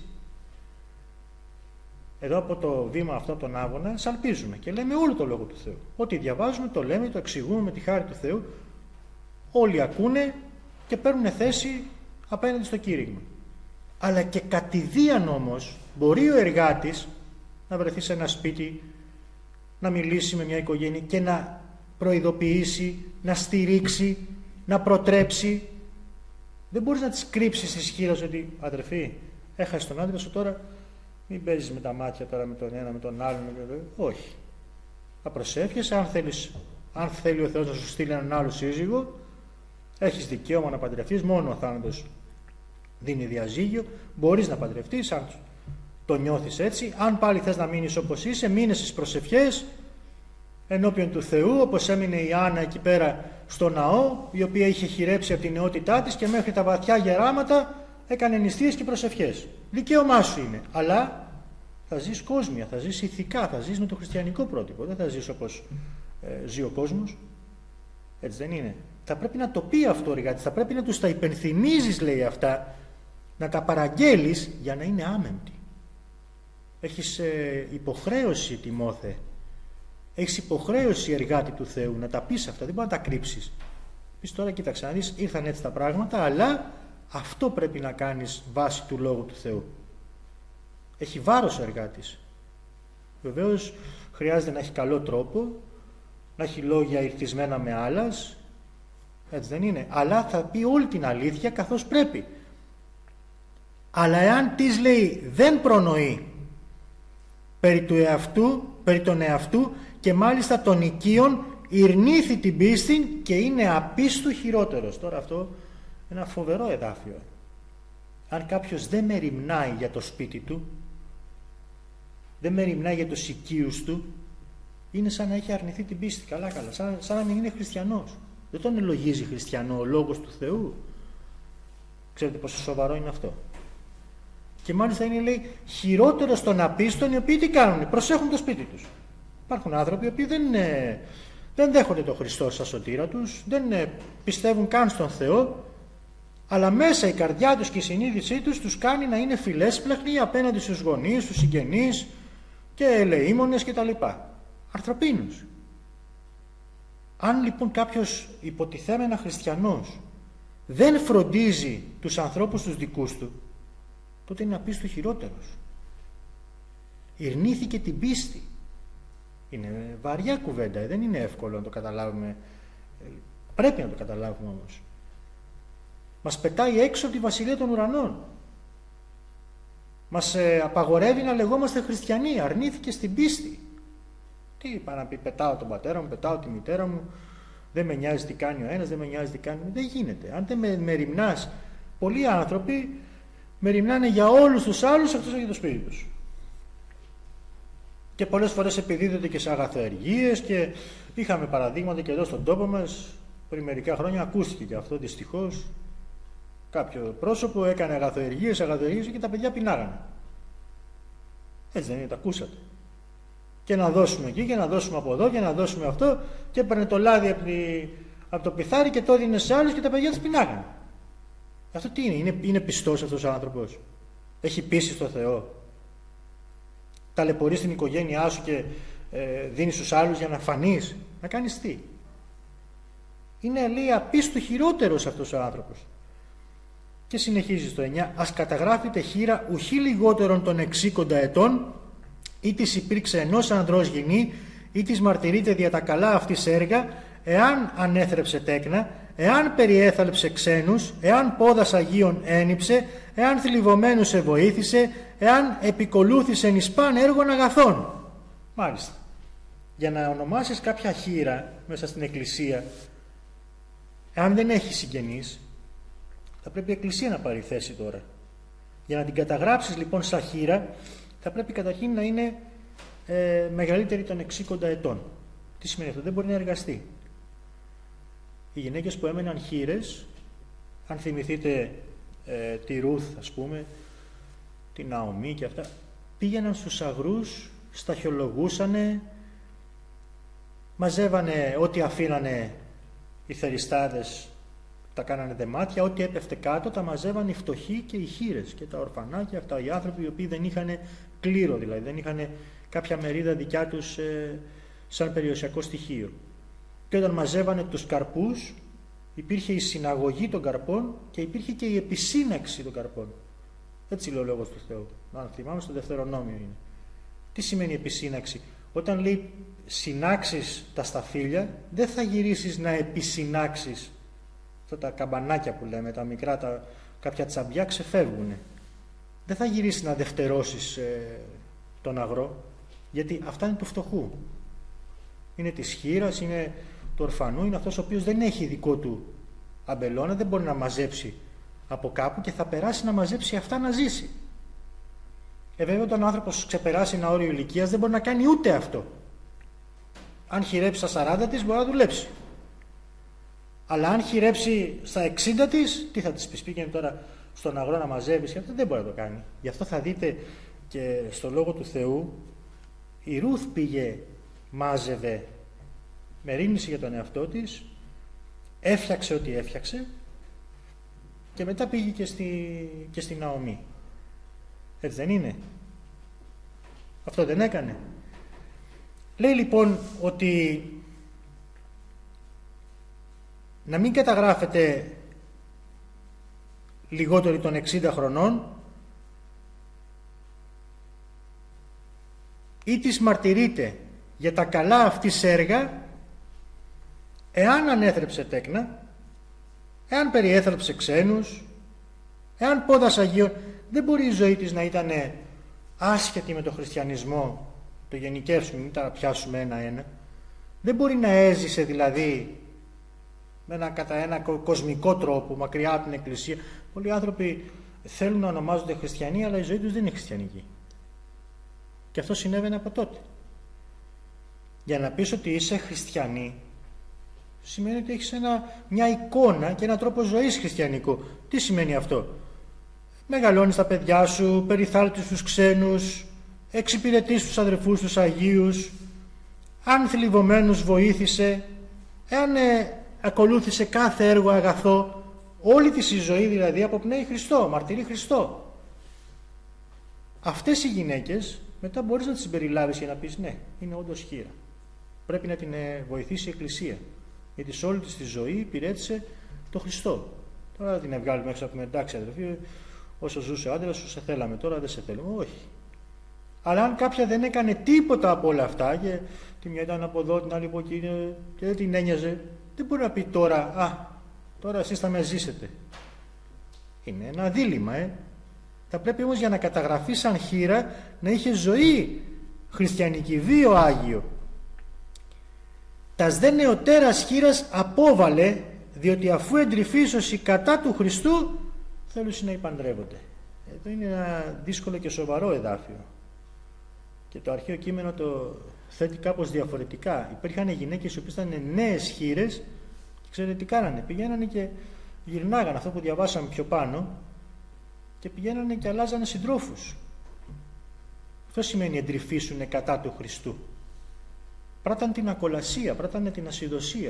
Εδώ από το βήμα αυτό τον Άβωνα σαλπίζουμε και λέμε όλο το Λόγο του Θεού. Ό,τι διαβάζουμε το λέμε, το εξηγούμε με τη χάρη του Θεού. Όλοι ακούνε και παίρνουν θέση απέναντι στο κήρυγμα. Αλλά και κατηδίαν όμως μπορεί ο εργάτης να βρεθεί σε ένα σπίτι, να μιλήσει με μια οικογένεια και να προειδοποιήσει, να στηρίξει, να προτρέψει. Δεν μπορείς να τις κρύψεις στις χείλες ότι αδερφή, έχασες τον άντρα σου τώρα, μην παίζεις με τα μάτια τώρα με τον ένα, με τον άλλον. Όχι. Θα προσεύχεσαι, αν θέλει ο Θεός να σου στείλει έναν άλλο σύζυγο, έχεις δικαίωμα να παντρευτείς, μόνο ο θάνατος δίνει διαζύγιο, μπορείς να παντρευτείς αν το νιώθεις έτσι. Αν πάλι θες να μείνεις όπως είσαι, μείνε στις προσευχές ενώπιον του Θεού, όπως έμεινε η Άννα εκεί πέρα στο ναό, η οποία είχε χειρέψει από την νεότητά της και μέχρι τα βαθιά γεράματα έκανε νηστείες και προσευχές. Δικαίωμά σου είναι, αλλά θα ζεις κόσμια, θα ζεις ηθικά, θα ζεις με το χριστιανικό πρότυπο, δεν θα ζεις όπως ζει ο κόσμος. Έτσι δεν είναι? Θα πρέπει να το πει αυτό ο εργάτης, θα πρέπει να τους τα υπενθυμίζεις, λέει αυτά, να τα παραγγέλεις για να είναι άμεμπτοι. Έχεις υποχρέωση, Τιμόθε, έχεις υποχρέωση εργάτη του Θεού να τα πεις αυτά, δεν μπορεί να τα κρύψεις. Πεις τώρα, κοίταξε να δεις, ήρθαν έτσι τα πράγματα, αλλά αυτό πρέπει να κάνεις βάσει του Λόγου του Θεού. Έχει βάρος ο εργάτης. Βεβαίως χρειάζεται να έχει καλό τρόπο, να έχει λόγια ηρτισμένα με άλλας, έτσι δεν είναι? Αλλά θα πει όλη την αλήθεια καθώς πρέπει. Αλλά εάν της λέει δεν προνοεί περί τον εαυτού και μάλιστα των οικείων, ηρνήθη την πίστη και είναι απίστου χειρότερος. Τώρα αυτό είναι ένα φοβερό εδάφιο. Αν κάποιος δεν μεριμνάει για το σπίτι του, δεν μεριμνάει για τους οικείους του, είναι σαν να έχει αρνηθεί την πίστη. Καλά, σαν να μην είναι χριστιανός. Δεν τον ελογίζει χριστιανό ο Λόγος του Θεού. Ξέρετε πόσο σοβαρό είναι αυτό? Και μάλιστα είναι, λέει, χειρότερο των απίστων, οι οποίοι τι κάνουν? Προσέχουν το σπίτι τους. Υπάρχουν άνθρωποι οι οποίοι δεν δέχονται τον Χριστό σαν σωτήρα τους, δεν πιστεύουν καν στον Θεό, αλλά μέσα η καρδιά τους και η συνείδησή τους τους κάνει να είναι φιλέσπλαχνοι απέναντι στους γονείς, στους συγγενείς και ελεήμονες κτλ. Ανθρωπίνους. Αν λοιπόν κάποιος υποτιθέμενα χριστιανός δεν φροντίζει τους ανθρώπους τους δικούς του, τότε είναι απίστου χειρότερος. Ηρνήθηκε την πίστη. Είναι βαριά κουβέντα, δεν είναι εύκολο να το καταλάβουμε. Πρέπει να το καταλάβουμε όμως. Μας πετάει έξω από τη βασιλεία των ουρανών. Μας απαγορεύει να λεγόμαστε χριστιανοί. Αρνήθηκε στην πίστη. Τι είπα να πει? Πετάω τον πατέρα μου, πετάω τη μητέρα μου, δεν με νοιάζει τι κάνει ο ένας, δεν με νοιάζει τι κάνει. Δεν γίνεται. Αν δεν μεριμνάς, πολλοί άνθρωποι μεριμνάνε για όλους τους άλλους εκτός για το σπίτι τους. Και πολλές φορές επιδίδονται και σε αγαθοεργίες, και είχαμε παραδείγματα και εδώ στον τόπο μας πριν μερικά χρόνια, ακούστηκε και αυτό δυστυχώς. Κάποιο πρόσωπο έκανε αγαθοεργίες και τα παιδιά πεινάγανε. Έτσι δεν είναι? Τα ακούσατε? Και να δώσουμε εκεί και να δώσουμε από εδώ και να δώσουμε αυτό, και έπαιρνε το λάδι από το πιθάρι και το έδινε σε άλλους και τα παιδιά τους πεινάγανε. Αυτό τι είναι πιστός αυτός ο άνθρωπος? Έχει πίστη στο Θεό? Ταλαιπωρείς την οικογένειά σου και δίνεις στους άλλους για να φανείς? Να κάνεις τι? Είναι, λέει, απίστου χειρότερος αυτός ο άνθρωπος. Και συνεχίζει στο 9. Ας καταγράφεται χείρα ουχή λιγότερον των 60 ετών, ή της υπήρξε ενός ανδρός γυνή, ή της μαρτυρείται δια τα καλά αυτής έργα, εάν ανέθρεψε τέκνα, εάν περιέθαλψε ξένους, εάν πόδας Αγίων ένυψε, εάν θλιβωμένους βοήθησε, εάν επικολούθησε εις παν έργων αγαθών. Μάλιστα. Για να ονομάσεις κάποια χείρα μέσα στην εκκλησία, εάν δεν έχει συγγενείς, θα πρέπει η εκκλησία να πάρει θέση τώρα. Για να την καταγράψεις λοιπόν σαν χείρα, θα πρέπει καταρχήν να είναι μεγαλύτερη των 60 ετών. Τι σημαίνει αυτό? Δεν μπορεί να εργαστεί. Οι γυναίκες που έμεναν χήρες, αν θυμηθείτε τη Ρούθ, ας πούμε, την Ναομή και αυτά, πήγαιναν στους αγρούς, σταχυολογούσανε, μαζεύανε ό,τι αφήνανε οι θεριστάδες, τα κάνανε δεμάτια, ό,τι έπεφτε κάτω τα μαζεύανε οι φτωχοί και οι χήρες και τα ορφανάκια, αυτά οι άνθρωποι οι οποίοι δεν είχαν κλήρο, δηλαδή δεν είχαν κάποια μερίδα δικιά τους σαν περιουσιακό στοιχείο. Και όταν μαζεύανε τους καρπούς, υπήρχε η συναγωγή των καρπών και υπήρχε και η επισύναξη των καρπών. Έτσι λέει ο Λόγος του Θεού. Αν θυμάμαι, στο Δευτερονόμιο είναι. Τι σημαίνει επισύναξη? Όταν λέει συνάξεις τα σταφύλια, δεν θα γυρίσεις να επισυνάξεις. Αυτά τα καμπανάκια που λέμε, τα μικρά, κάποια τσαμπιά ξεφεύγουν. Δεν θα γυρίσεις να δευτερώσεις τον αγρό, γιατί αυτά είναι του φτωχού. Είναι της χήρας, είναι του ορφανού, είναι αυτός ο οποίος δεν έχει δικό του αμπελώνα, δεν μπορεί να μαζέψει από κάπου και θα περάσει να μαζέψει αυτά να ζήσει. Βέβαια, όταν ο άνθρωπος ξεπεράσει ένα όριο ηλικίας δεν μπορεί να κάνει ούτε αυτό. Αν χειρέψει στα 40 της μπορεί να δουλέψει. Αλλά αν χειρέψει στα 60 της, τι θα της πεις? Πήγαινε τώρα στον αγρό να μαζεύεις και αυτό, δεν μπορεί να το κάνει. Γι' αυτό θα δείτε και στο Λόγο του Θεού, η Ρούθ πήγε, μάζευε, μερίμνησε για τον εαυτό της, έφτιαξε ό,τι έφτιαξε και μετά πήγε και στη Ναομή. Έτσι δεν είναι? Αυτό δεν έκανε? Λέει λοιπόν ότι να μην καταγράφεται λιγότεροι των 60 χρονών ή της μαρτυρείται για τα καλά αυτής έργα εάν ανέθρεψε τέκνα, εάν περιέθρεψε ξένους, εάν πόδας Αγίων. Δεν μπορεί η ζωή της να ήταν άσχετη με τον χριστιανισμό, το γενικεύσουμε, μην τα πιάσουμε ένα-ένα. Δεν μπορεί να έζησε δηλαδή κατά ένα κοσμικό τρόπο, μακριά από την Εκκλησία. Πολλοί άνθρωποι θέλουν να ονομάζονται χριστιανοί, αλλά η ζωή τους δεν είναι χριστιανική. Και αυτό συνέβαινε από τότε. Για να πεις ότι είσαι χριστιανή, σημαίνει ότι έχεις μια εικόνα και έναν τρόπο ζωής χριστιανικό. Τι σημαίνει αυτό? Μεγαλώνεις τα παιδιά σου, περιθάλπτεις τους ξένους, εξυπηρετείς τους αδερφούς τους Αγίους, αν θλιβωμένους βοήθησε, εάν ακολούθησε κάθε έργο αγαθό, όλη της η ζωή δηλαδή αποπνέει Χριστό, μαρτυρεί Χριστό. Αυτές οι γυναίκες μετά μπορείς να τις συμπεριλάβεις και να πεις ναι, είναι όντως χήρα. Πρέπει να την βοηθήσει η Εκκλησία, γιατί σε όλη της τη ζωή υπηρέτησε τον Χριστό. Τώρα δεν την βγάλουμε έξω να πούμε εντάξει αδερφοί, όσο ζούσε ο άντρας σου σε θέλαμε, τώρα δεν σε θέλουμε. Όχι. Αλλά αν κάποια δεν έκανε τίποτα από όλα αυτά και τη μια ήταν από εδώ, την άλλη από εκεί και δεν την ένοιαζε, δεν μπορεί να πει τώρα εσείς θα με ζήσετε. Είναι ένα δίλημμα. Θα πρέπει όμως για να καταγραφεί σαν χήρα να είχε ζωή χριστιανική, βίο Άγιο. Τας δε νεωτέρας χήρας απόβαλε, διότι αφού εντρυφήσωση κατά του Χριστού θέλουν να υπαντρεύονται. Εδώ είναι ένα δύσκολο και σοβαρό εδάφιο. Και το αρχαίο κείμενο το θέτει κάπως διαφορετικά. Υπήρχαν γυναίκες οι οποίες ήταν νέες χήρες και ξέρετε τι κάνανε? Πηγαίνανε και γυρνάγανε αυτό που διαβάσαμε πιο πάνω και πηγαίνανε και αλλάζανε συντρόφους. Αυτό σημαίνει εντρυφήσουνε κατά του Χριστού. Πράτανε την ακολασία, πράτανε την ασυδοσία.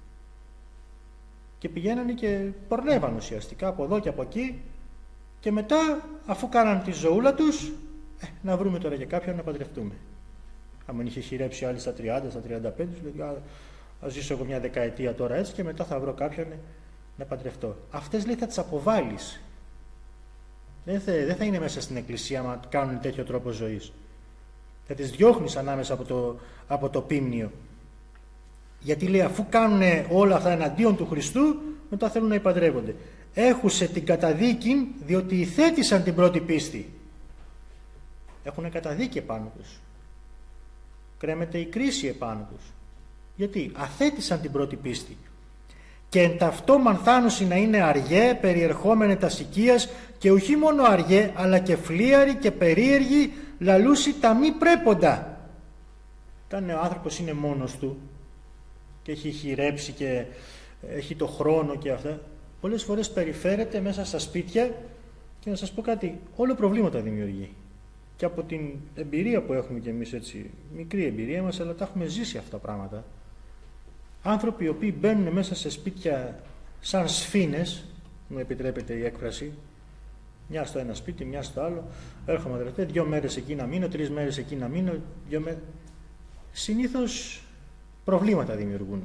Και πηγαίνανε και πορνεύαν ουσιαστικά από εδώ και από εκεί και μετά αφού κάνανε τη ζωούλα τους να βρούμε τώρα και κάποιον να παντρευτούμε. Αν είχε χειρέψει άλλοι στα 30, στα 35, δηλαδή ας ζήσω εγώ μια δεκαετία τώρα έτσι και μετά θα βρω κάποιον να παντρευτώ. Αυτές λέει θα τις αποβάλεις. Δεν θα είναι μέσα στην Εκκλησία άμα κάνουν τέτοιο τρόπο ζωής. Θα τις διώχνεις ανάμεσα από το πίμνιο. Γιατί λέει αφού κάνουν όλα αυτά εναντίον του Χριστού, μετά θέλουν να υπαντρεύονται. Έχουσε την καταδίκη διότι υθέτησαν την πρώτη πίστη. Έχουν καταδίκη επάνω τους. Κρέμεται η κρίση επάνω τους. Γιατί αθέτησαν την πρώτη πίστη. Και εν ταυτό μανθάνωση να είναι αργέ, περιερχόμενε τα οικίας και όχι μόνο αργέ, αλλά και φλίαροι και περίεργοι, λαλούσι τα μη πρέποντα. Όταν ο άνθρωπος είναι μόνος του και έχει χειρέψει και έχει το χρόνο και αυτά, πολλές φορές περιφέρεται μέσα στα σπίτια και να σας πω κάτι, όλο προβλήματα δημιουργεί. Και από την εμπειρία που έχουμε κι εμείς, έτσι, μικρή εμπειρία μας, αλλά τα έχουμε ζήσει αυτά τα πράγματα. Άνθρωποι οι οποίοι μπαίνουν μέσα σε σπίτια σαν σφήνες, μου επιτρέπετε η έκφραση, μια στο ένα σπίτι, μια στο άλλο, έρχομαι αδερφέ, 2 μέρες εκεί να μείνω, 3 μέρες εκεί να μείνω, 2 μέρες. Συνήθως προβλήματα δημιουργούν.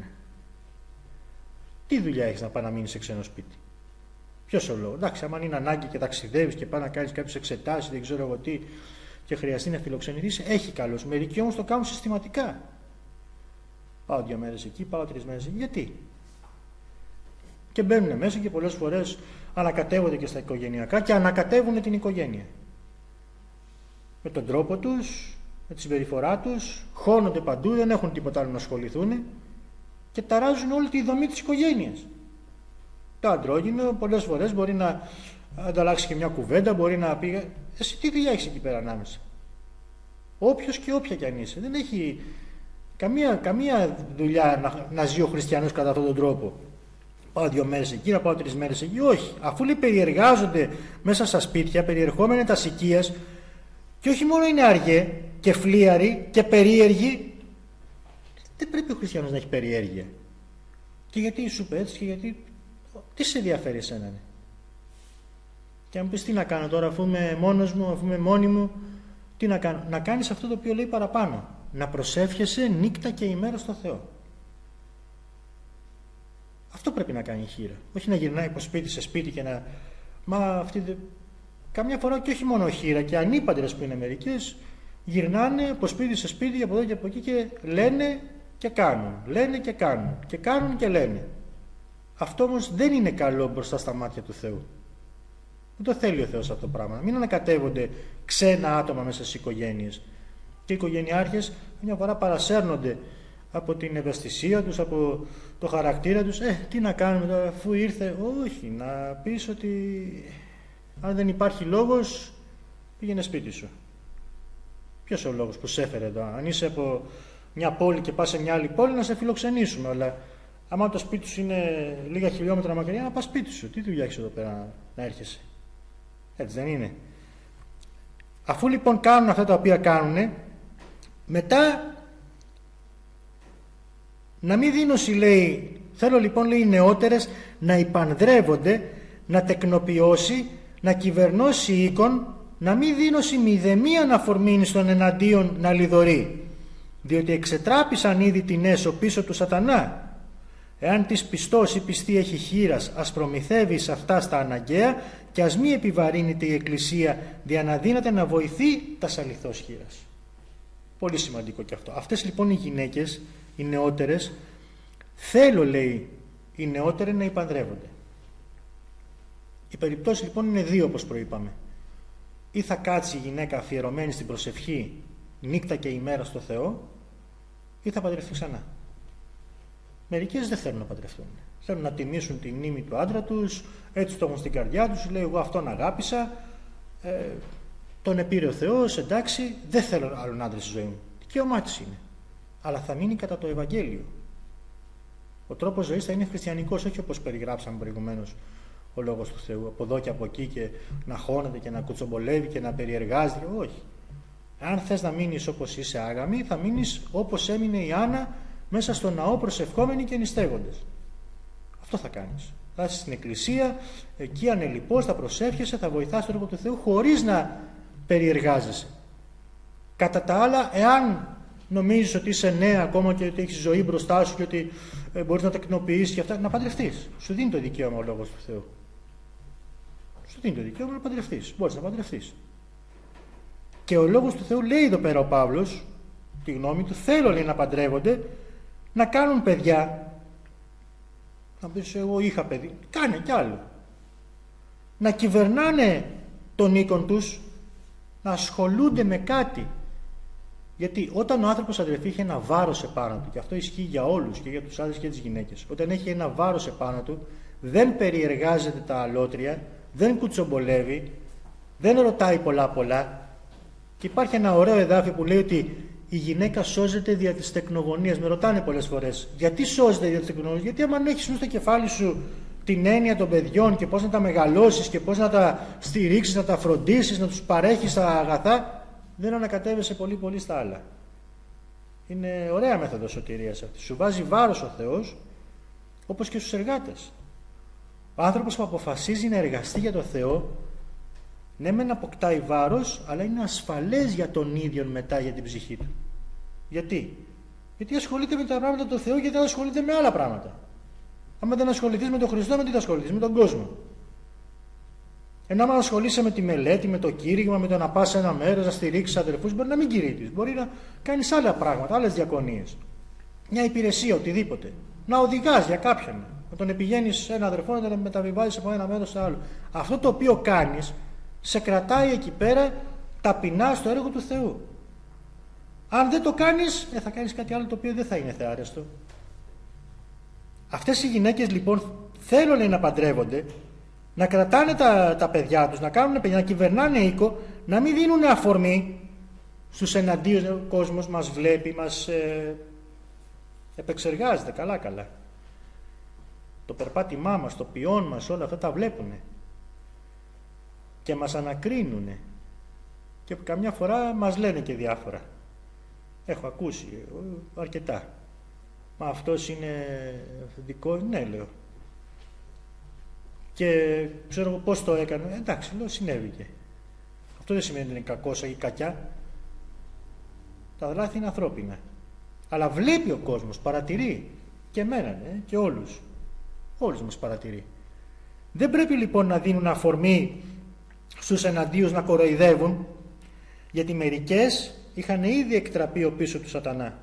Τι δουλειά έχεις να πάει να μείνεις σε ξένο σπίτι? Ποιος ο λόγος? Εντάξει, άμα είναι ανάγκη και ταξιδεύεις και πάει να κάνεις κάποιες εξετάσεις, δεν ξέρω εγώ τι, και χρειαστεί να φιλοξενηθείς, έχει καλώς. Μερικοί όμως το κάνουν συστηματικά. Πάω 2 μέρες εκεί, πάω 3 μέρες εκεί. Γιατί? Και μπαίνουν μέσα και πολλές φορές ανακατεύονται και στα οικογενειακά και ανακατεύουν την οικογένεια. Με τον τρόπο τους, με τη συμπεριφορά τους, χώνονται παντού, δεν έχουν τίποτα άλλο να ασχοληθούν και ταράζουν όλη τη δομή της οικογένειας. Το αντρόγυνο πολλές φορές μπορεί να ανταλλάξει και μια κουβέντα, μπορεί να πει εσύ τι δουλειά έχεις εκεί πέρα ανάμεσα? Όποιος και όποια κι αν είσαι. Δεν έχει καμία δουλειά να ζει ο χριστιανός κατά αυτόν τον τρόπο. Πάω 2 μέρες εκεί, να πάω 3 μέρες εκεί. Όχι. Αφού λέει περιεργάζονται μέσα στα σπίτια, περιερχόμενοι τα οικίας, και όχι μόνο είναι αργέ και φλίαροι και περίεργοι, δεν πρέπει ο χριστιανός να έχει περιέργεια. Και γιατί σου είπε έτσι, και γιατί. Τι σε ενδιαφέρει εσένα? Ναι. Και αν μου πεις τι να κάνω τώρα, αφού είμαι μόνος μου, αφού είμαι μόνη μου, τι να κάνω? Να κάνεις αυτό το οποίο λέει παραπάνω. Να προσεύχεσαι νύχτα και ημέρα στο Θεό. Αυτό πρέπει να κάνει η χήρα. Όχι να γυρνάει από σπίτι σε σπίτι και να. Καμιά φορά και όχι μόνο χήρα, και ανήπαντρες που είναι μερικές, γυρνάνε από σπίτι σε σπίτι, από εδώ και από εκεί και λένε και κάνουν. Λένε και κάνουν. Και κάνουν και λένε. Αυτό όμως δεν είναι καλό μπροστά στα μάτια του Θεού. Δεν το θέλει ο Θεός αυτό το πράγμα. Μην ανακατεύονται ξένα άτομα μέσα στις οικογένειες. Και οι οικογενειάρχες μια φορά παρασέρνονται από την ευαισθησία τους, από το χαρακτήρα τους. Τι να κάνουμε τώρα, αφού ήρθε? Όχι, να πεις ότι αν δεν υπάρχει λόγος, πήγαινε σπίτι σου. Ποιος ο λόγος που σε έφερε εδώ? Αν είσαι από μια πόλη και πας σε μια άλλη πόλη, να σε φιλοξενήσουμε, αλλά άμα το σπίτι σου είναι λίγα χιλιόμετρα μακριά, να πας σπίτι σου. Τι δουλειά έχεις εδώ πέρα να έρχεσαι? Έτσι δεν είναι? Αφού λοιπόν κάνουν αυτά τα οποία κάνουν, μετά να μην δίνωση, λέει, θέλω λοιπόν, λέει, οι νεότερες να υπανδρεύονται, να τεκνοποιώσει, να κυβερνώσει οίκον, να μην δίνωση μηδεμία αφορμήνει στον εναντίον να λιδωρεί, διότι εξετράπησαν ήδη την έσω πίσω του σατανά. Εάν της πιστός ή πιστή έχει χήρας, ας προμηθεύει σε αυτά στα αναγκαία και ας μη επιβαρύνεται η Εκκλησία δια να δύναται να βοηθεί τα αληθώς χήρας. Πολύ σημαντικό και αυτό. Αυτές λοιπόν οι γυναίκες, οι νεότερες, θέλω, λέει, οι νεότεροι να υπανδρεύονται. Οι περιπτώσεις λοιπόν είναι 2, όπως προείπαμε. Ή θα κάτσει η γυναίκα αφιερωμένη στην προσευχή νύχτα και ημέρα στο Θεό, ή θα παντρευτεί ξανά. Μερικές δεν θέλουν να παντρευτούν. Θέλουν να τιμήσουν τη μνήμη του άντρα τους, έτσι το έχουν στην καρδιά τους, λέει εγώ αυτόν αγάπησα, τον επήρε ο Θεός, εντάξει, δεν θέλω άλλον άντρα στη ζωή μου. Δικαίωμά της είναι. Αλλά θα μείνει κατά το Ευαγγέλιο. Ο τρόπος ζωής θα είναι χριστιανικός, όχι όπως περιγράψαμε προηγουμένως ο Λόγος του Θεού, από εδώ και από εκεί και να χώνεται και να κουτσομπολεύει και να περιεργάζεται. Όχι. Αν θες να μείνεις όπως είσαι άγαμη, θα μείνεις όπως έμεινε η Άννα μέσα στο ναό, προσευχόμενοι και νηστεύοντες. Αυτό θα κάνεις. Θα είσαι στην εκκλησία, εκεί ανελιπώς θα προσεύχεσαι, θα βοηθάς τον έργο του Θεού χωρίς να περιεργάζεσαι. Κατά τα άλλα, εάν νομίζεις ότι είσαι νέα ακόμα και ότι έχεις ζωή μπροστά σου και ότι μπορείς να τεκνοποιήσεις και αυτά, να παντρευτείς. Σου δίνει το δικαίωμα ο Λόγος του Θεού. Σου δίνει το δικαίωμα να παντρευτείς. Μπορείς να παντρευτείς. Και ο Λόγος του Θεού λέει εδώ πέρα ο Παύλος, τη γνώμη του, θέλω, λέει, να παντρεύονται, να κάνουν παιδιά. Να πεις εγώ είχα παιδί. Κάνε κι άλλο. Να κυβερνάνε τον οίκον τους, να ασχολούνται με κάτι. Γιατί όταν ο άνθρωπος αδερφοί έχει ένα βάρος επάνω του, και αυτό ισχύει για όλους, και για τους άντρες και τις γυναίκες, όταν έχει ένα βάρος επάνω του, δεν περιεργάζεται τα αλότρια, δεν κουτσομπολεύει, δεν ρωτάει πολλά, και υπάρχει ένα ωραίο εδάφιο που λέει ότι η γυναίκα σώζεται δια της τεκνογωνίας. Με ρωτάνε πολλές φορές, γιατί σώζεται δια της τεκνογωνίας? Γιατί άμα έχεις στο κεφάλι σου την έννοια των παιδιών και πώς να τα μεγαλώσεις και πώς να τα στηρίξεις, να τα φροντίσεις, να τους παρέχεις τα αγαθά, δεν ανακατεύεσαι πολύ στα άλλα. Είναι ωραία μέθοδος σωτηρίας αυτή. Σου βάζει βάρος ο Θεός, όπως και στους εργάτες. Ο άνθρωπος που αποφασίζει να εργαστεί για το Θεό, ναι μεν αποκτάει βάρος, αλλά είναι ασφαλές για τον ίδιο μετά, για την ψυχή του. Γιατί? Γιατί ασχολείται με τα πράγματα του Θεού, γιατί δεν ασχολείται με άλλα πράγματα. Άμα δεν ασχοληθείς με τον Χριστό, με τι θα ασχοληθείς? Με τον κόσμο. Ενώ άμα ασχολείσαι με τη μελέτη, με το κήρυγμα, με το να πας σε ένα μέρος, να στηρίξεις αδερφούς, μπορεί να μην κηρύττεις, μπορεί να κάνεις άλλα πράγματα, άλλες διακονίες. Μια υπηρεσία, οτιδήποτε. Να οδηγάς για κάποιον. Να τον επηγαίνεις σε ένα αδερφό, να τον μεταβιβάζεις από ένα μέρος σε άλλο. Αυτό το οποίο κάνεις, σε κρατάει εκεί πέρα ταπεινά στο έργο του Θεού. Αν δεν το κάνεις, θα κάνεις κάτι άλλο το οποίο δεν θα είναι θεάρεστο. Αυτές οι γυναίκες λοιπόν θέλουν να παντρεύονται, να κρατάνε τα παιδιά τους, να κάνουν παιδιά, να κυβερνάνε οίκο, να μην δίνουν αφορμή στους εναντίον. Ο κόσμος μας βλέπει, μας επεξεργάζεται καλά. Το περπάτημά μας, το ποιόν μας, όλα αυτά τα βλέπουν και μας ανακρίνουν και καμιά φορά μας λένε και διάφορα. Έχω ακούσει αρκετά. Μα αυτός είναι δικό, ναι λέω. Και ξέρω εγώ πώς το έκανε. Εντάξει, λέω, συνέβηκε. Αυτό δεν σημαίνει ότι είναι κακός ή κακιά. Τα λάθη είναι ανθρώπινα. Αλλά βλέπει ο κόσμος, παρατηρεί. Και εμένα, και όλους. Όλους μας παρατηρεί. Δεν πρέπει λοιπόν να δίνουν αφορμή στους εναντίους να κοροϊδεύουν, γιατί μερικές είχαν ήδη εκτραπεί ο πίσω του σατανά.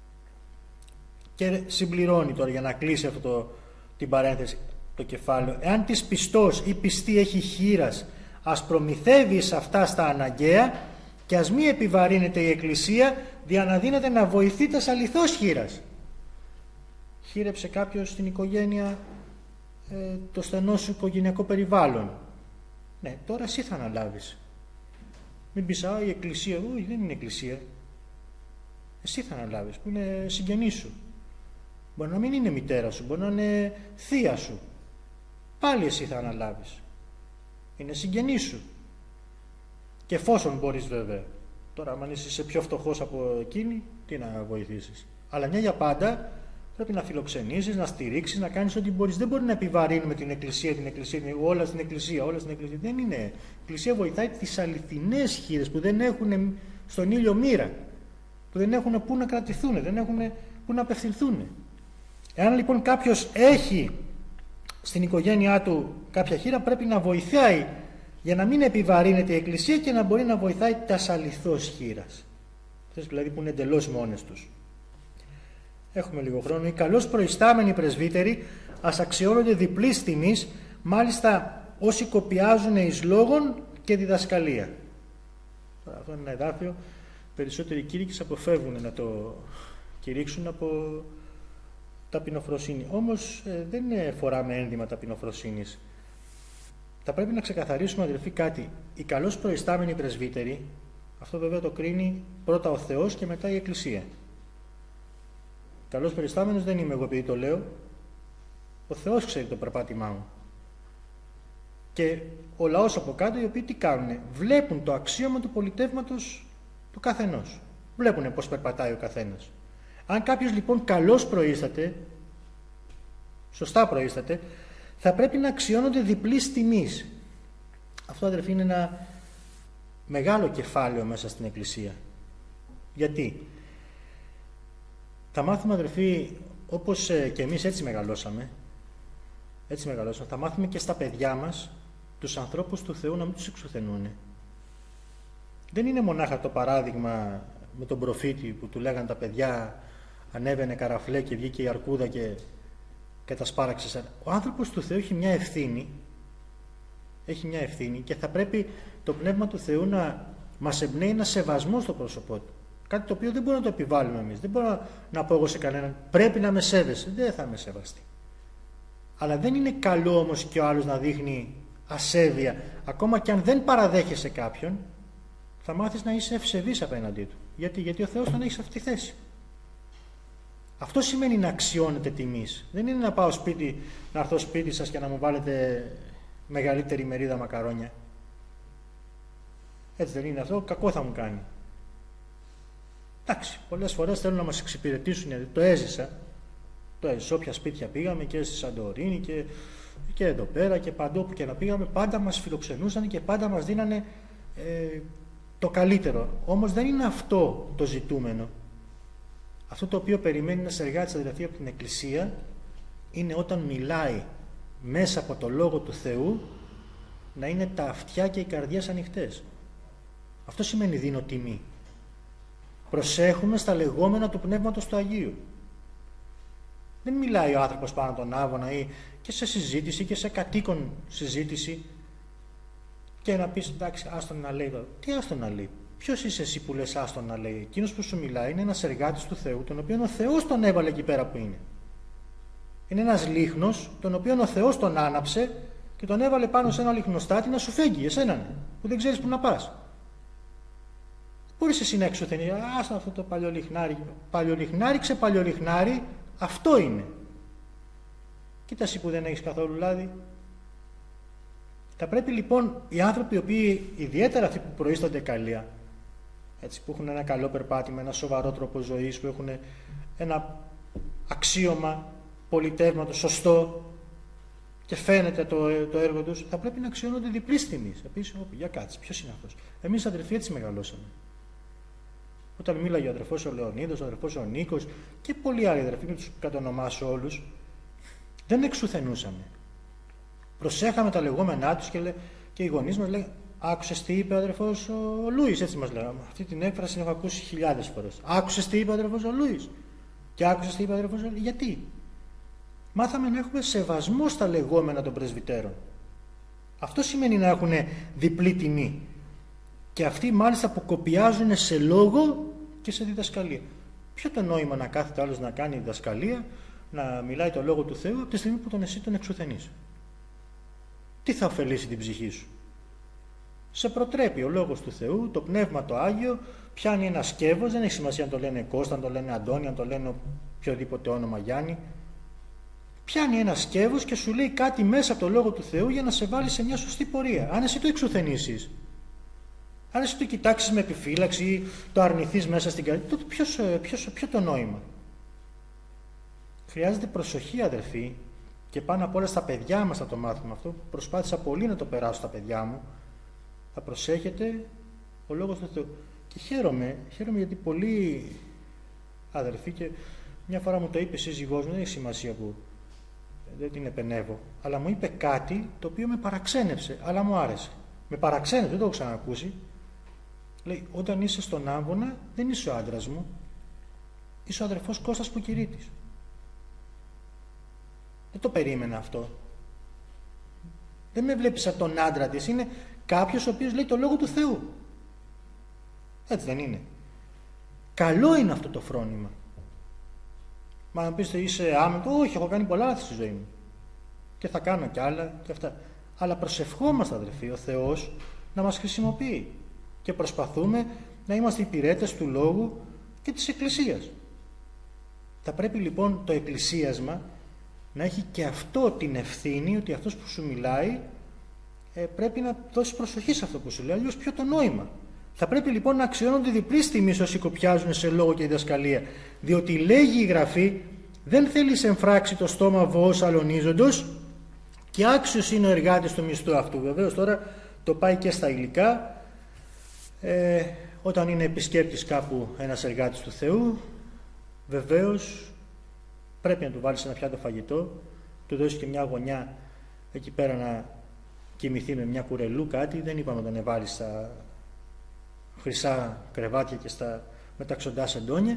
Και συμπληρώνει τώρα για να κλείσει αυτό την παρένθεση το κεφάλαιο. Εάν της πιστός ή πιστή έχει χήρας, ας προμηθεύει σε αυτά στα αναγκαία και ας μη επιβαρύνεται η Εκκλησία δια να δίνεται να βοηθεί τας αληθώς χήρας. Χείρεψε κάποιος στην οικογένεια το στενό σου οικογενειακό περιβάλλον. Ναι, τώρα εσύ θα αναλάβεις. Μην πεις, η Εκκλησία, όχι δεν είναι Εκκλησία. Εσύ θα αναλάβεις, που είναι συγγενής σου. Μπορεί να μην είναι μητέρα σου, μπορεί να είναι θεία σου. Πάλι εσύ θα αναλάβεις. Είναι συγγενής σου. Και εφόσον μπορείς βέβαια. Τώρα, αν είσαι πιο φτωχός από εκείνη, τι να βοηθήσεις. Αλλά μια για πάντα πρέπει να φιλοξενήσεις, να στηρίξεις, να κάνεις ό,τι μπορείς. Δεν μπορεί να επιβαρύνουμε την Εκκλησία, όλα στην Εκκλησία. Δεν είναι. Η Εκκλησία βοηθάει τις αληθινές χήρες που δεν έχουν στον ήλιο μοίρα, που δεν έχουν πού να κρατηθούν, δεν έχουν πού να απευθυνθούν. Εάν λοιπόν κάποιος έχει στην οικογένειά του κάποια χήρα, πρέπει να βοηθάει για να μην επιβαρύνεται η Εκκλησία και να μπορεί να βοηθάει τας αληθώς χήρας. Αυτές δηλαδή που είναι εντελώς μόνες τους. Έχουμε λίγο χρόνο. Οι καλώς προϊστάμενοι πρεσβύτεροι ας αξιώνονται διπλής τιμής, μάλιστα όσοι κοπιάζουν εις λόγων και διδασκαλία. Αυτό είναι ένα εδάφιο. Περισσότεροι κήρυκες αποφεύγουν να το κηρύξουν από ταπεινοφροσύνη. Όμως δεν φοράμε ένδυμα ταπεινοφροσύνης. Θα πρέπει να ξεκαθαρίσουμε, αδελφοί, κάτι. Οι καλώς προϊστάμενοι πρεσβύτεροι, αυτό βέβαια το κρίνει πρώτα ο Θεός και μετά η Εκκλησία. Καλώς προϊστάμενος δεν είμαι εγώ επειδή το λέω. Ο Θεός ξέρει το περπάτημά μου. Και ο λαός από κάτω, οι οποίοι τι κάνουνε? Βλέπουν το αξίωμα του πολιτεύματος του καθενός. Βλέπουνε πώς περπατάει ο καθένας. Αν κάποιος λοιπόν καλώς προείσταται, σωστά προείσταται, θα πρέπει να αξιώνονται διπλής τιμής. Αυτό, αδερφοί, είναι ένα μεγάλο κεφάλαιο μέσα στην Εκκλησία. Γιατί? Θα μάθουμε, αδερφοί, όπως και εμείς έτσι μεγαλώσαμε, θα μάθουμε και στα παιδιά μας τους ανθρώπους του Θεού να μην τους εξουθενούν. Δεν είναι μονάχα το παράδειγμα με τον προφήτη που του λέγανε τα παιδιά, ανέβαινε καραφλέ και βγήκε η αρκούδα και τα σπάραξε. Ο άνθρωπος του Θεού έχει μια ευθύνη και θα πρέπει το Πνεύμα του Θεού να μας εμπνέει ένα σεβασμό στο πρόσωπό του. Κάτι το οποίο δεν μπορούμε να το επιβάλλουμε εμείς. Δεν μπορώ να πω εγώ σε κανέναν πρέπει να με σέβεσαι. Δεν θα με σεβαστεί. Αλλά δεν είναι καλό όμως και ο άλλος να δείχνει ασέβεια. Ακόμα και αν δεν παραδέχεσαι κάποιον, θα μάθεις να είσαι ευσεβής απέναντί του. Γιατί ο Θεός τον έχει σε αυτή τη θέση. Αυτό σημαίνει να αξιώνετε τιμής. Δεν είναι να πάω σπίτι, να έρθω σπίτι σας και να μου βάλετε μεγαλύτερη μερίδα μακαρόνια. Έτσι δεν είναι αυτό, κακό θα μου κάνει. Εντάξει, πολλές φορές θέλουν να μας εξυπηρετήσουν, γιατί το έζησα. Όποια σπίτια πήγαμε και στη Σαντορίνη και εδώ πέρα και παντού που και να πήγαμε, πάντα μας φιλοξενούσαν και πάντα μας δίνανε το καλύτερο. Όμως δεν είναι αυτό το ζητούμενο. Αυτό το οποίο περιμένει ένας εργάτης, αδελφοί, από την Εκκλησία είναι όταν μιλάει μέσα από το Λόγο του Θεού να είναι τα αυτιά και οι καρδιές ανοιχτές. Αυτό σημαίνει δίνω τιμή. Προσέχουμε στα λεγόμενα του Πνεύματος του Αγίου. Δεν μιλάει ο άνθρωπος πάνω τον άβονα ή και σε συζήτηση και σε κατοίκον συζήτηση και να πεις εντάξει άστον να λέει. Τι άστον να λέει? Ποιος είσαι εσύ που λες άστον να λέει? Εκείνος που σου μιλάει είναι ένας εργάτης του Θεού, τον οποίο ο Θεός τον έβαλε εκεί πέρα που είναι. Είναι ένας λίχνος, τον οποίο ο Θεός τον άναψε και τον έβαλε πάνω σε ένα λιχνοστάτη να σου φέγγει, εσέναν, που δεν ξέρεις που να πας. Μπορείς εσύ να εξουθενείς, άστα αυτό το παλιολιχνάρι, παλιολιχνάρι, ξεπαλιολιχνάρι, αυτό είναι. Κοίτα εσύ που δεν έχεις καθόλου λάδι. Θα πρέπει λοιπόν οι άνθρωποι οι οποίοι, ιδιαίτερα αυτοί που προείστανται καλεία, έτσι, που έχουν ένα καλό περπάτημα, ένα σοβαρό τρόπο ζωής, που έχουν ένα αξίωμα πολιτεύματος σωστό και φαίνεται το έργο τους, θα πρέπει να αξιώνονται διπλής τιμής. Επίσης, για κάτσε, ποιος είναι αυτός? Εμείς αδερφοί έτσι μεγαλώσαμε. Όταν μίλαγε ο αδερφός ο Λεωνίδος, ο αδερφός ο Νίκος και πολλοί άλλοι αδερφοί, μην τους κατονομάσω όλους, δεν εξουθενούσαμε. Προσέχαμε τα λεγόμενά τους και οι γονείς μας λέγανε άκουσες τι είπε ο αδερφός ο Λούις, έτσι μας λέγαμε. Αυτή την έκφραση την έχω ακούσει χιλιάδες φορές. Άκουσες τι είπε ο αδερφός ο Λούις και άκουσες τι είπε ο αδερφός ο Λούις. Γιατί? Μάθαμε να έχουμε σεβασμό στα λεγόμενα των πρεσβυτέρων. Αυτό σημαίνει να έχουν διπλή τιμή. Και αυτοί μάλιστα που κοπιάζουν σε λόγο και σε διδασκαλία. Ποιο το νόημα να κάθεται άλλος να κάνει διδασκαλία, να μιλάει το λόγο του Θεού από τη στιγμή που εσύ τον εξουθενείς? Τι θα ωφελήσει την ψυχή σου? Σε προτρέπει ο λόγος του Θεού, το Πνεύμα το Άγιο, πιάνει ένα σκεύος, δεν έχει σημασία αν το λένε Κώστα, αν το λένε Αντώνη, αν το λένε οποιοδήποτε όνομα Γιάννη. Πιάνει ένα σκεύος και σου λέει κάτι μέσα από το λόγο του Θεού για να σε βάλει σε μια σωστή πορεία. Αν εσύ το εξουθενήσεις, αν εσύ το κοιτάξεις με επιφύλαξη ή το αρνηθείς μέσα στην καρδιά, τότε ποιο το νόημα? Χρειάζεται προσοχή, αδερφοί, και πάνω απ' όλα στα παιδιά μας θα το μάθουμε αυτό. Προσπάθησα πολύ να το περάσω στα παιδιά μου. Θα προσέχετε ο λόγος του Θεού. Και χαίρομαι γιατί πολλοί αδερφοί, και μια φορά μου το είπε η σύζυγός μου, δεν έχει σημασία που δεν την επενεύω, αλλά μου είπε κάτι το οποίο με παραξένεψε, αλλά μου άρεσε. Με παραξένεψε, δεν το έχω ξανακούσει. Λέει, όταν είσαι στον Άμβονα δεν είσαι ο άντρας μου, είσαι ο αδερφός Κώστας Πουκυρίτης. Δεν το περίμενα αυτό. Δεν με βλέπεις σαν τον άντρα της, είναι κάποιος ο οποίος λέει το λόγο του Θεού. Έτσι δεν είναι? Καλό είναι αυτό το φρόνημα. Μα να πεις είσαι άμετο, όχι, έχω κάνει πολλά λάθη στη ζωή μου και θα κάνω κι άλλα και αυτά. Αλλά προσευχόμαστε, αδερφοί, ο Θεός να μας χρησιμοποιεί και προσπαθούμε να είμαστε υπηρέτες του Λόγου και της Εκκλησίας. Θα πρέπει λοιπόν το εκκλησίασμα να έχει και αυτό την ευθύνη, ότι αυτός που σου μιλάει πρέπει να δώσει προσοχή σε αυτό που σου λέει, αλλιώς ποιο το νόημα? Θα πρέπει λοιπόν να αξιώνονται διπλής τιμής όσοι κοπιάζουν σε λόγο και διδασκαλία, διότι λέγει η Γραφή, δεν θέλει σε εμφράξει το στόμα βοός αλωνίζοντος και άξιος είναι ο εργάτης του μισθού αυτού. Βεβαίως τώρα το πάει και στα υλικά, όταν είναι επισκέπτης κάπου ένας εργάτης του Θεού, βεβαίως πρέπει να του βάλεις ένα πιάτο φαγητό, του δώσεις και μια γωνιά εκεί πέρα να κοιμηθεί με μια κουρελού κάτι, δεν είπαμε να τον βάλεις στα χρυσά κρεβάτια και στα μεταξοντά σεντόνια.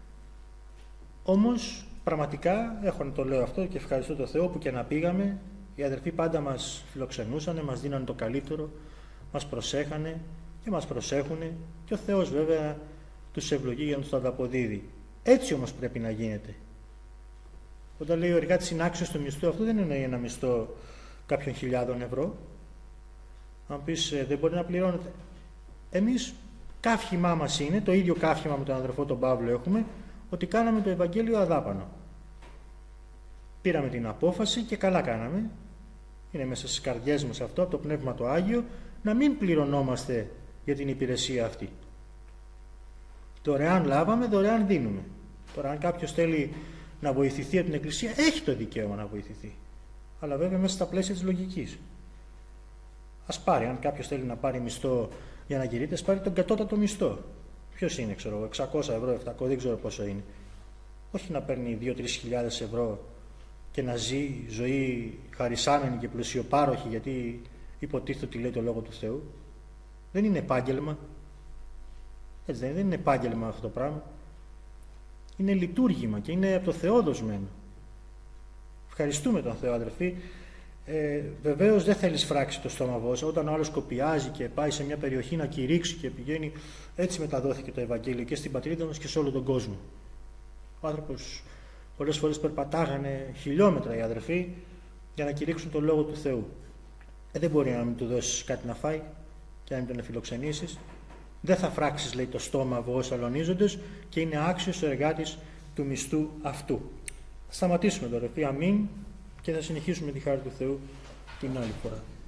Όμως πραγματικά έχω να το λέω αυτό και ευχαριστώ τον Θεό που και να πήγαμε, οι αδερφοί πάντα μας φιλοξενούσανε, μας δίνανε το καλύτερο, μας προσέχανε και μας προσέχουνε και ο Θεός βέβαια τους ευλογεί για να τους το ανταποδίδει. Έτσι όμως πρέπει να γίνεται. Όταν λέει ο εργάτης είναι άξιος του μισθού, αυτό δεν εννοεί ένα μισθό κάποιων χιλιάδων ευρώ. Αν πεις δεν μπορεί να πληρώνεται. Εμείς Καύχημά μας είναι, το ίδιο καύχημα με τον αδερφό τον Παύλο έχουμε, ότι κάναμε το Ευαγγέλιο αδάπανο. Πήραμε την απόφαση και καλά κάναμε. Είναι μέσα στις καρδιές μας αυτό, από το Πνεύμα το Άγιο, να μην πληρωνόμαστε για την υπηρεσία αυτή. Δωρεάν λάβαμε, δωρεάν δίνουμε. Τώρα, αν κάποιος θέλει να βοηθηθεί από την Εκκλησία, έχει το δικαίωμα να βοηθηθεί. Αλλά βέβαια μέσα στα πλαίσια της λογικής. Ας πάρει, αν κάποιος θέλει να πάρει μισθό για να κηρύττει, ας πάρει τον κατώτατο μισθό. Ποιος είναι, ξέρω, 600 ευρώ, 700, δεν ξέρω πόσο είναι. Όχι να παίρνει 2-3 χιλιάδες ευρώ και να ζει ζωή χαρισάμενη και πλουσιοπάροχη, γιατί υποτίθεται ότι λέει το Λόγο του Θεού. Δεν είναι επάγγελμα. Έτσι δεν είναι επάγγελμα αυτό το πράγμα. Είναι λειτουργήμα και είναι από το Θεό δοσμένο. Ευχαριστούμε τον Θεό, αδερφοί. Βεβαίως δεν θέλεις φράξει το στόμα βόσα. Όταν ο άλλος κοπιάζει και πάει σε μια περιοχή να κηρύξει και πηγαίνει, έτσι μεταδόθηκε το Ευαγγέλιο και στην πατρίδα μας και σε όλο τον κόσμο. Ο άνθρωπος πολλές φορές περπατάγανε χιλιόμετρα οι αδερφοί για να κηρύξουν τον Λόγο του Θεού. Δεν μπορεί να μην του δώσεις κάτι να φάει και να μην τον φιλοξενήσεις. Δεν θα φράξεις, λέει, το στόμα βόσα αλωνίζοντας, και είναι άξιος ο εργάτης του μισθού αυτού. Θα σταματήσουμε τώρα, αμήν, και θα συνεχίσουμε τη χάρη του Θεού την άλλη φορά.